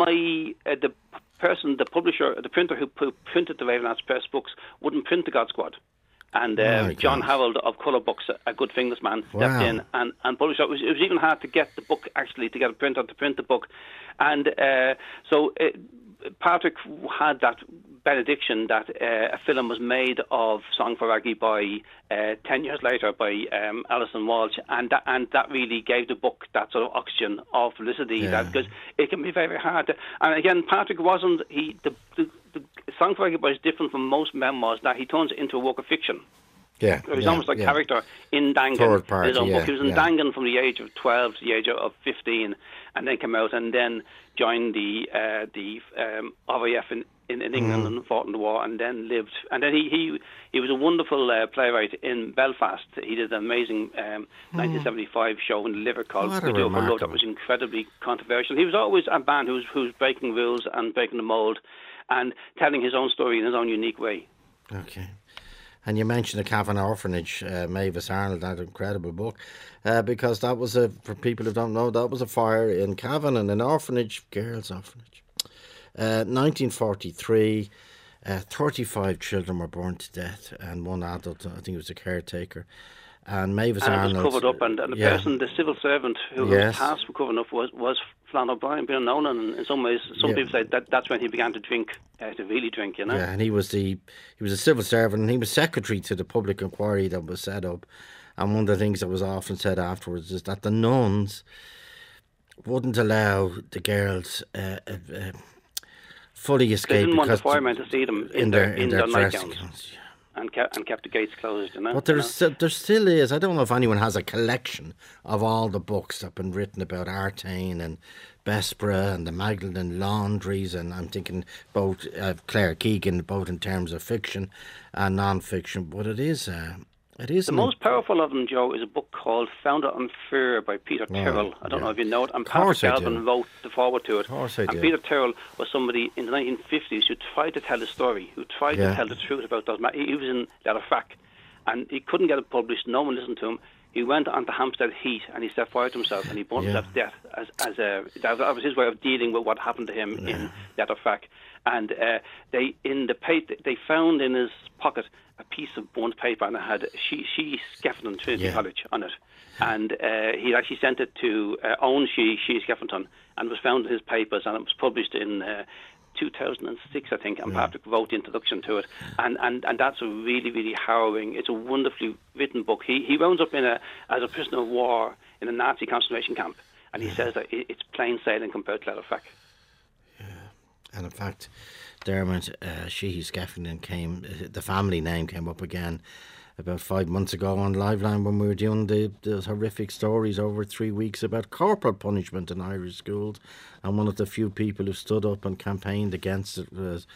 the publisher, the printer who printed the Raven Arts Press books wouldn't print The God Squad. And John Harold of Colour Books, a good Fingers man, stepped in and published it. It was even hard to get the book, actually, to get a printer to print the book. And Patrick had that benediction that a film was made of Song for Raggy by 10 years later by Alison Walsh, and that really gave the book that sort of oxygen of felicity, because it can be very, very hard. And again, Patrick wasn't, the Song for Raggy Boy is different from most memoirs, that he turns it into a work of fiction. He's almost like character in Dangan. His own book. He was in Dangan from the age of 12 to the age of 15, and then came out and then joined the RAF in England and fought in the war, and then lived. And then he was a wonderful playwright in Belfast. He did an amazing 1975 show in the Liver called The Do for Love that was incredibly controversial. He was always a man who was breaking rules and breaking the mould and telling his own story in his own unique way. Okay. And you mentioned the Cavan Orphanage, Mavis Arnold, that incredible book, because that was for people who don't know, that was a fire in Cavan, and an orphanage, girls' orphanage. 1943, 35 children were burned to death, and one adult, I think it was a caretaker. And Mavis Arnold... it was covered up, and the person, the civil servant who was tasked with covering up was Flann O'Brien, Bill Nolan, and in some ways, some people say that's when he began to drink, to really drink, you know. Yeah, and he was a civil servant, and he was secretary to the public inquiry that was set up. And one of the things that was often said afterwards is that the nuns wouldn't allow the girls fully escape. They didn't want the firemen to see them in their nightgowns. And kept the gates closed, you know. But there still is. I don't know if anyone has a collection of all the books that have been written about Artane and Bessborough and the Magdalen Laundries, and I'm thinking both Claire Keegan, both in terms of fiction and non-fiction. But it is. The most powerful of them, Joe, is a book called Founded on Fear by Peter Tyrrell. I don't know if you know it. And Patrick Galvin wrote the foreword to it. And Peter Tyrrell was somebody in the 1950s who tried to tell a story, who tried to tell the truth about those. He was in Letterfack, and he couldn't get it published. No one listened to him. He went on to Hampstead Heath, and he set fire to himself, and he burned himself to death. That was his way of dealing with what happened to him in Letterfack. And they found in his pocket a piece of burnt paper, and it had She Skeffington Trinity College on it. And he actually sent it to Owen She Skeffington, and it was found in his papers, and it was published in 2006, I think, and Patrick wrote the introduction to it. And that's a really, really harrowing, it's a wonderfully written book. He rounds up as a prisoner of war in a Nazi concentration camp, and he says that it's plain sailing compared to Letterfack. And in fact, Dermot, Sheehy Skeffington the family name came up again about 5 months ago on Liveline when we were doing those horrific stories over 3 weeks about corporal punishment in Irish schools. And one of the few people who stood up and campaigned against it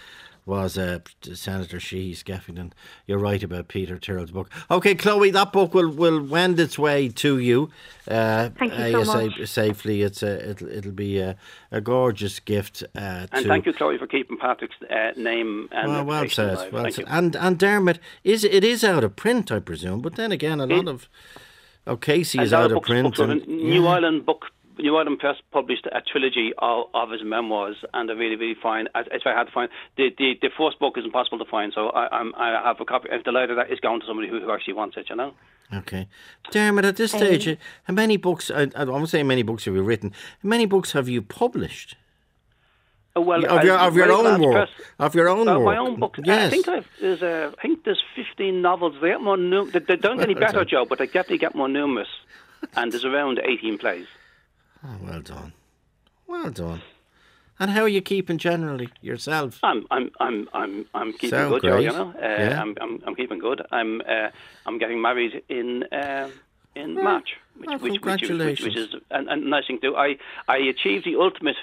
was Senator Sheehy Skeffington. You're right about Peter Tyrrell's book. Okay, Chloe, that book will wend its way to you. Thank you so much. Safely. It'll be a gorgeous gift. And thank you, Chloe, for keeping Patrick's name and well said. Well said. And Dermot, it is out of print, I presume. But then again, a lot of Casey is out of print. New Ireland Press published a trilogy of his memoirs, and they're really, really fine. It's very hard to find. The first book is impossible to find, so I have a copy. I'm delighted that it's going to somebody who actually wants it, Okay. Dermot, at this stage, how many books, I won't say many books have you written, how many books have you published? Well, of your own work. Of your own work. My own book. Yes. I think there's 15 novels. They get more. They don't get any better, Joe, but they definitely get more numerous. And there's around 18 plays. Oh, well done. Well done. And how are you keeping generally yourself? I'm keeping good, great. Joe. I'm keeping good. I'm getting married in March, which is a nice thing to do. I achieved the ultimate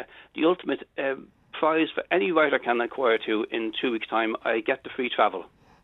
prize for any writer can acquire to in 2 weeks' time. I get the free travel.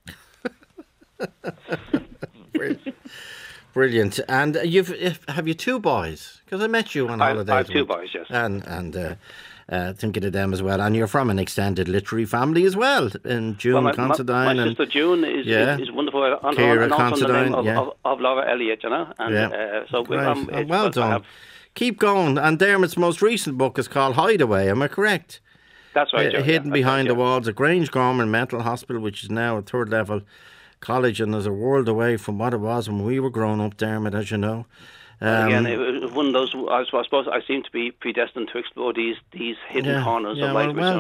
Brilliant. And have you two boys? Because I met you on holidays. I have two boys, yes. And thinking of them as well. And you're from an extended literary family as well. In June Considine. My sister June is wonderful. And also the name of Laura Elliott, And so well done. Keep going. And Dermot's most recent book is called Hideaway. Am I correct? That's right, Joe. Hidden behind the walls of Grangegorman Mental Hospital, which is now a third level college and is a world away from what it was when we were growing up, Dermot, as you know. Again, it was one of those. I suppose I seem to be predestined to explore these hidden corners of life. Well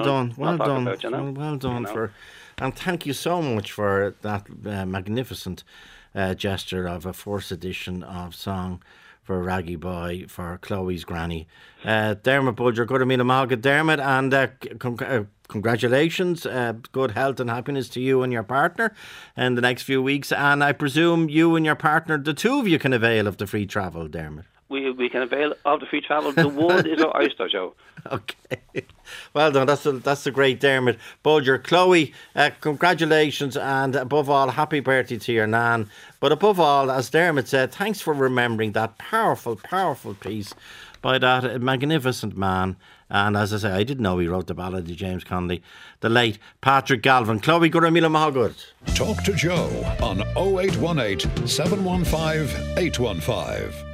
done. And thank you so much for that magnificent gesture of a fourth edition of Song for a Raggy Boy for Chloe's granny. Dermot Bulger, good to meet him, Dermot, and congratulations, good health and happiness to you and your partner in the next few weeks. And I presume you and your partner, the two of you, can avail of the free travel, Dermot. We can avail of the free travel. The world is our oyster, Joe. Okay. Well done. That's the great Dermot Bulger. Chloe, congratulations, and above all, happy birthday to your nan. But above all, as Dermot said, thanks for remembering that powerful, powerful piece by that magnificent man. And as I say, I didn't know he wrote the ballad of James Connolly, the late Patrick Galvin. Chloe, good Mila Mahgood. Talk to Joe on 0818 715 815.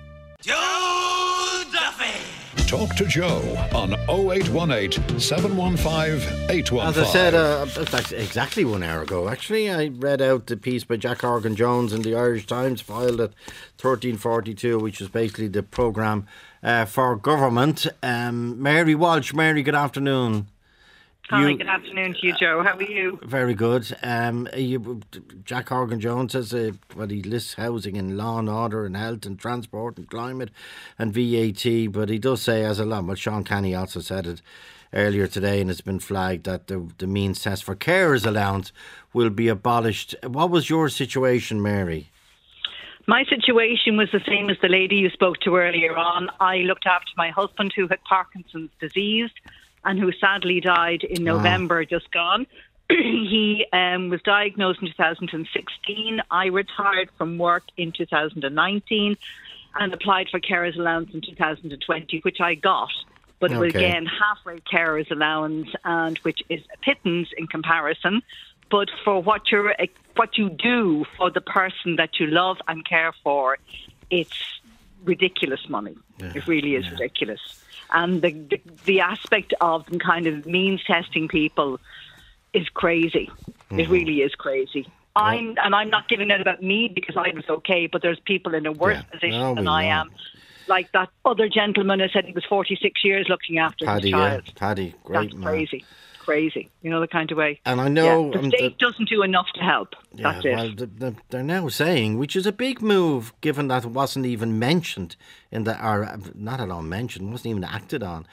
Joe Duffy. Talk to Joe on 0818 715 815. As I said, that's exactly 1 hour ago, actually. I read out the piece by Jack Horgan-Jones in the Irish Times, filed at 1342, which is basically the programme for government. Mary Walsh. Mary, good afternoon. Hi, good afternoon to you, Joe. How are you? Very good. Jack Horgan-Jones says he lists housing and law and order and health and transport and climate and VAT, but he does say as a lot. Well, Sean Kenny also said it earlier today, and it's been flagged that the means test for carers allowance will be abolished. What was your situation, Mary? My situation was the same as the lady you spoke to earlier on. I looked after my husband who had Parkinson's disease and who sadly died in November, just gone. He was diagnosed in 2016. I retired from work in 2019 and applied for carers allowance in 2020, which I got. But it was again halfway carers allowance, and which is a pittance in comparison. But for what you do for the person that you love and care for, it's ridiculous money. Yeah, it really is ridiculous. And the aspect of them kind of means testing people is crazy. Mm-hmm. It really is crazy. I'm not giving it about me because I was okay, but there's people in a worse position than I am. Like that other gentleman who said he was 46 years looking after his child. Paddy, great man. That's crazy, you know, the kind of way. And I know the state doesn't do enough to help. That's it. Well, they're now saying, which is a big move, given that it wasn't even mentioned not at all mentioned, wasn't even acted on.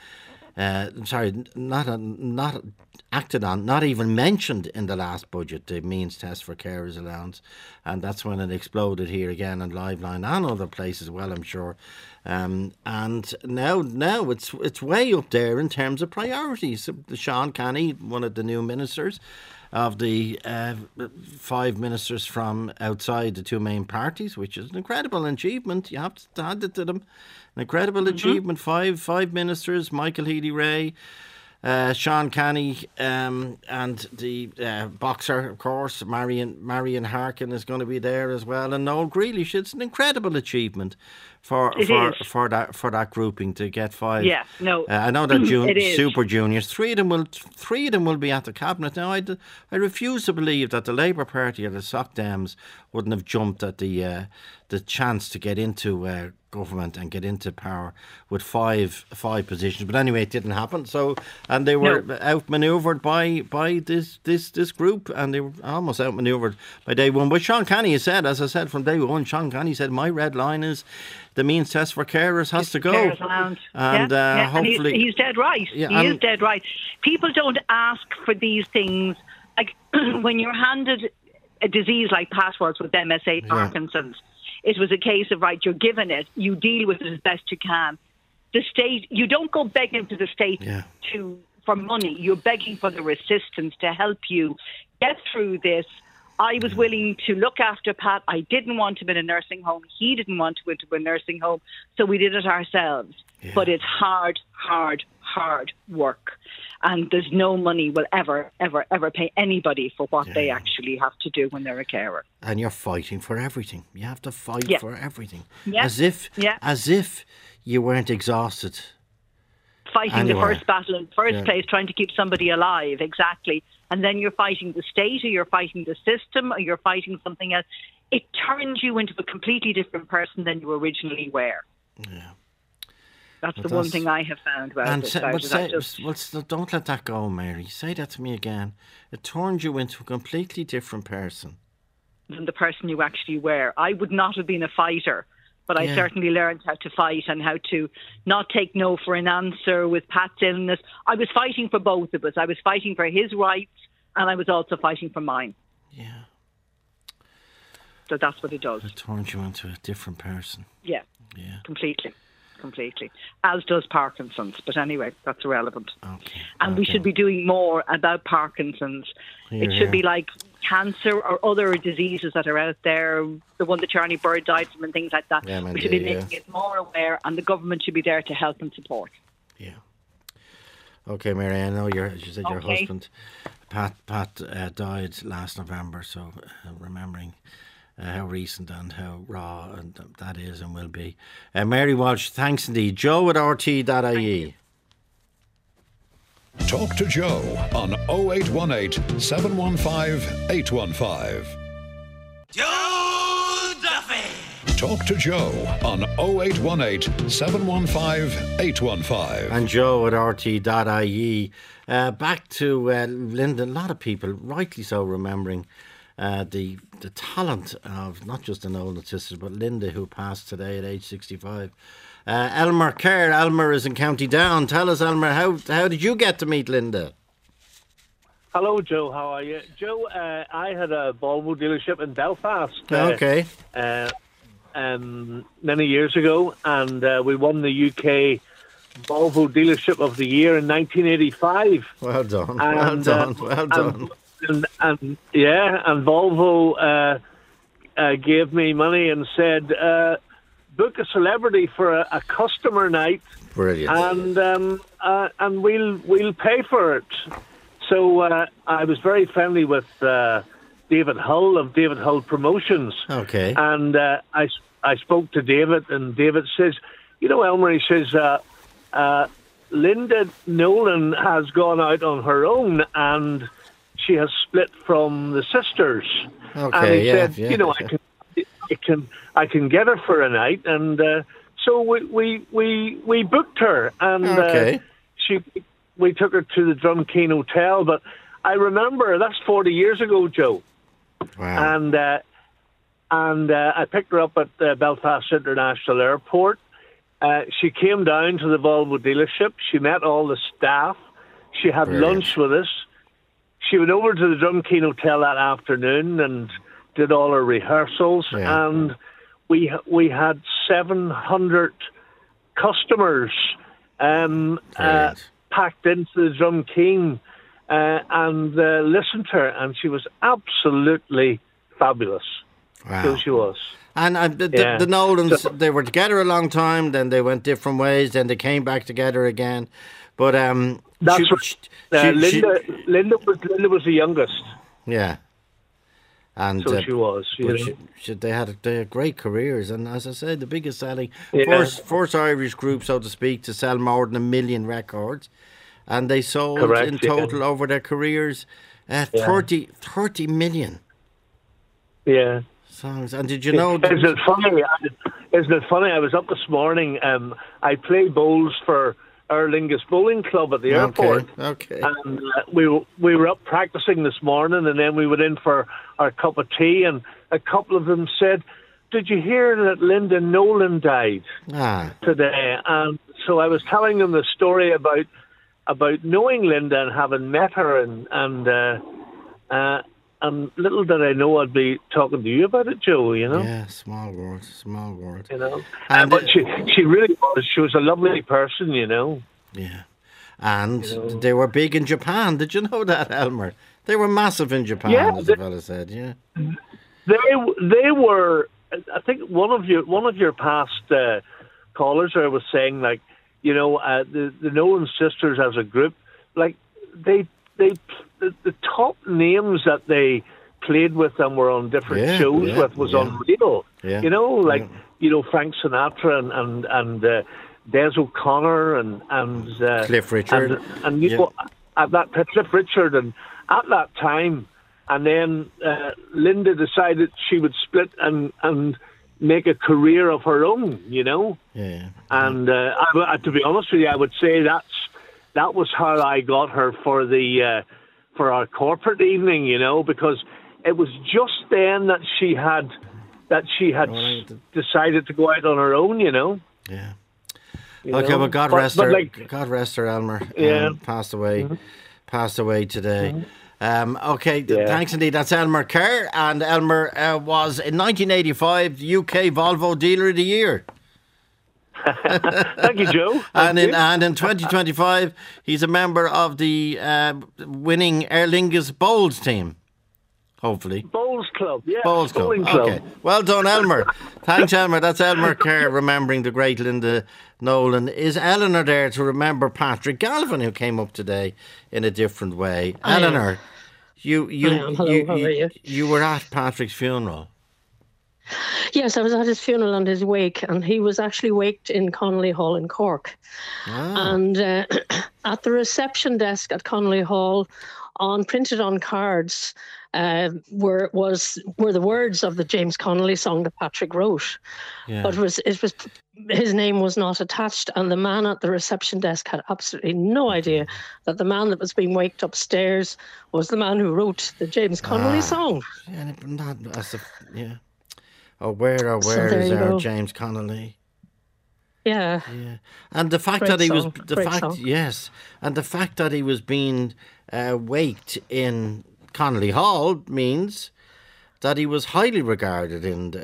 Not acted on, not even mentioned in the last budget, the means test for carers allowance, and that's when it exploded here again on Liveline and other places as well, I'm sure. And now it's way up there in terms of priorities. Sean Kenny, one of the new ministers of the 5 ministers from outside the 2 main parties, which is an incredible achievement. You have to hand it to them. An incredible achievement. Five ministers, Michael Healy-Rae, Sean Kenny, and the boxer, of course, Marion Harkin is going to be there as well, and Noel Grealish. It's an incredible achievement for that grouping to get 5. Yeah, no, I know they're super juniors. 3 of them will be at the cabinet. Now, I refuse to believe that the Labour Party or the Soc Dems wouldn't have jumped at the chance to get into government and get into power with five positions. But anyway, it didn't happen. So, and they were outmanoeuvred by this group, and they were almost outmanoeuvred by day one. But Sean Kenny has said, as I said from day one, Sean Kenny said, my red line is the means test for carers has to go. And hopefully... And he's dead right. He is dead right. People don't ask for these things. Like when you're handed a disease like Pat was with MSA Parkinson's, it was a case of, right, you're given it, you deal with it as best you can. The state, you don't go begging to the state for money. You're begging for their assistance to help you get through this. I was willing to look after Pat. I didn't want him in a nursing home. He didn't want to go into a nursing home. So we did it ourselves. Yeah. But it's hard work. And there's no money will ever pay anybody for what they actually have to do when they're a carer. And you're fighting for everything. You have to fight for everything. Yeah. As if you weren't exhausted. Fighting the first battle in the first place, trying to keep somebody alive, exactly. And then you're fighting the state, or you're fighting the system, or you're fighting something else. It turns you into a completely different person than you originally were. Yeah. That's one thing I have found about it. Don't let that go, Mary. Say that to me again. It turns you into a completely different person than the person you actually were. I would not have been a fighter, but I certainly learned how to fight and how to not take no for an answer with Pat's illness. I was fighting for both of us. I was fighting for his rights, and I was also fighting for mine. Yeah. So that's what it does. It turns you into a different person. Yeah. Completely, as does Parkinson's. But anyway, that's irrelevant. Okay. And we should be doing more about Parkinson's. It should be like cancer or other diseases that are out there, the one that Charlie Bird died from and things like that. We should be making it more aware, and the government should be there to help and support. Yeah. Okay, Mary, I know your husband, Pat died last November, so remembering how recent and how raw and that is and will be. Mary Walsh, thanks indeed. Joe at RT.ie. Talk to Joe on 0818 715 815. Joe Duffy! Talk to Joe on 0818 715 815. And Joe at RT.ie. Back to Linda. A lot of people, rightly so, remembering the talent of not just the Nolan sisters, but Linda, who passed today at age 65. Elmer Kerr. Elmer is in County Down. Tell us, Elmer, how did you get to meet Linda? Hello, Joe. How are you? Joe, I had a Volvo dealership in Belfast. Okay. Many years ago, and we won the UK Volvo Dealership of the Year in 1985. Well done. Well done. And Volvo gave me money and said, book a celebrity for a customer night. Brilliant. And we'll pay for it. So I was very friendly with David Hull of David Hull Promotions. Okay. And I spoke to David, and David says, Elmer, he says, Linda Nolan has gone out on her own, and she has split from the sisters. Okay, and he said, I can get her for a night, and so we booked her, and we took her to the Drumkeen Hotel. But I remember that's 40 years ago, Joe. Wow. And I picked her up at Belfast International Airport. She came down to the Volvo dealership. She met all the staff. She had lunch with us. She went over to the Drumkeen Hotel that afternoon and did all her rehearsals. Yeah. And we had 700 customers packed into the Drum Keen and listened to her, and she was absolutely fabulous. Wow. So she was. And the Nolans, they were together a long time, then they went different ways, then they came back together again. But that's Linda was the youngest. Yeah. And so she was. They had great careers, and as I said, the biggest selling first Irish group, so to speak, to sell more than 1 million records, and they sold in total over their careers 30 million. Yeah. Songs. And did you know? Isn't it funny? I was up this morning. I play bowls for Aer Lingus Bowling Club at the airport. Okay. And we were up practicing this morning, and then we went in for our cup of tea, and a couple of them said, "Did you hear that Linda Nolan died today?" And so I was telling them the story about knowing Linda and having met her, and little did I know I'd be talking to you about it, Joe, you know? Yeah, small world. You know? But she really was. She was a lovely person, you know? Yeah. And they were big in Japan. Did you know that, Elmer? They were massive in Japan, as the fella said, yeah. They were, I think one of your past callers there was saying, like, you know, the Nolan sisters as a group, like, the top names that they played with and were on different shows with was unreal. Yeah. You know, like you know, Frank Sinatra and Des O'Connor and Cliff Richard and you know, at that Cliff Richard, and at that time, and then Linda decided she would split and make a career of her own. You know, and to be honest with you, I would say that was how I got her for our corporate evening, you know, because it was just then that she had decided to go out on her own, you know. Yeah. Well, God rest her. God rest her, Elmer. Yeah. Passed away today. Thanks indeed. That's Elmer Kerr, and Elmer was in 1985 the UK Volvo Dealer of the Year. Thank you, Joe. And in 2025, he's a member of the winning Aer Lingus Bowls team. Hopefully. Bowls Club, yeah. Bowls Club. Okay. Well done, Elmer. Thanks, Elmer. That's Elmer Kerr remembering the great Linda Nolan. Is Eleanor there to remember Patrick Galvin, who came up today in a different way? Eleanor, you were at Patrick's funeral. Yes, I was at his funeral and his wake, and he was actually waked in Connolly Hall in Cork. And at the reception desk at Connolly Hall, printed on cards, were the words of the James Connolly song that Patrick wrote. Yeah. But his name was not attached, and the man at the reception desk had absolutely no idea that the man that was being waked upstairs was the man who wrote the James Connolly song. Yeah. Where is our James Connolly? Yeah. And the fact that he was being waked in Connolly Hall means that he was highly regarded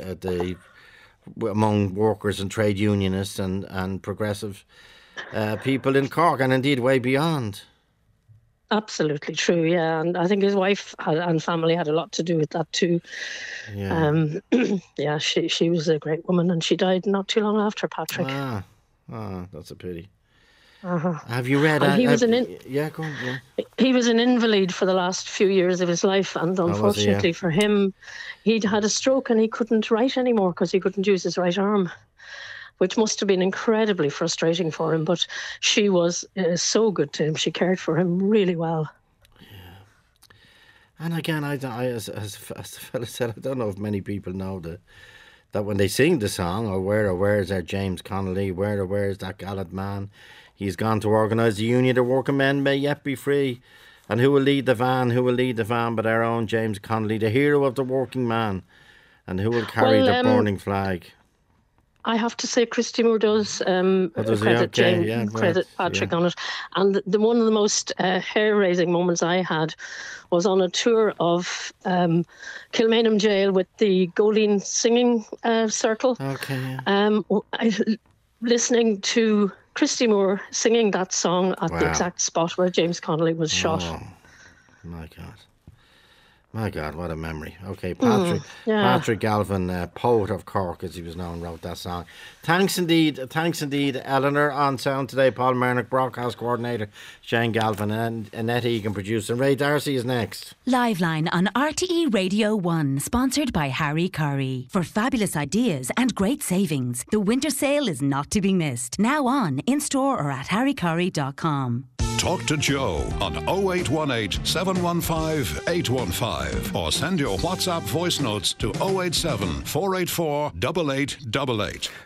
among workers and trade unionists and progressive people in Cork, and indeed way beyond. Absolutely true, yeah. And I think his wife and family had a lot to do with that too. Yeah. She was a great woman, and she died not too long after Patrick. That's a pity. Have you read? He was go on. Yeah. He was an invalid for the last few years of his life, and unfortunately for him, he'd had a stroke and he couldn't write anymore because he couldn't use his right arm, which must have been incredibly frustrating for him. But she was so good to him. She cared for him really well. Yeah. And again, I as the fella said, I don't know if many people know that when they sing the song, where's our James Connolly, where's that gallant man? He's gone to organise the union, the working men may yet be free. And who will lead the van but our own James Connolly, the hero of the working man? And who will carry the burning flag? I have to say Christy Moore does credit Patrick on it. And one of the most hair-raising moments I had was on a tour of Kilmainham Jail with the Goleen Singing Circle. Okay, yeah. listening to Christy Moore singing that song at the exact spot where James Connolly was shot. My God. My God, what a memory. Okay, Patrick Galvin, poet of Cork, as he was known, wrote that song. Thanks indeed, Eleanor. On sound today, Paul Mernick, broadcast coordinator, Shane Galvin, and Annette Egan, producer. And Ray Darcy is next. Liveline on RTE Radio 1, sponsored by Harry Curry. For fabulous ideas and great savings, the winter sale is not to be missed. Now on, in-store or at harrycurry.com. Talk to Joe on 0818 715 815 or send your WhatsApp voice notes to 087 484 8888.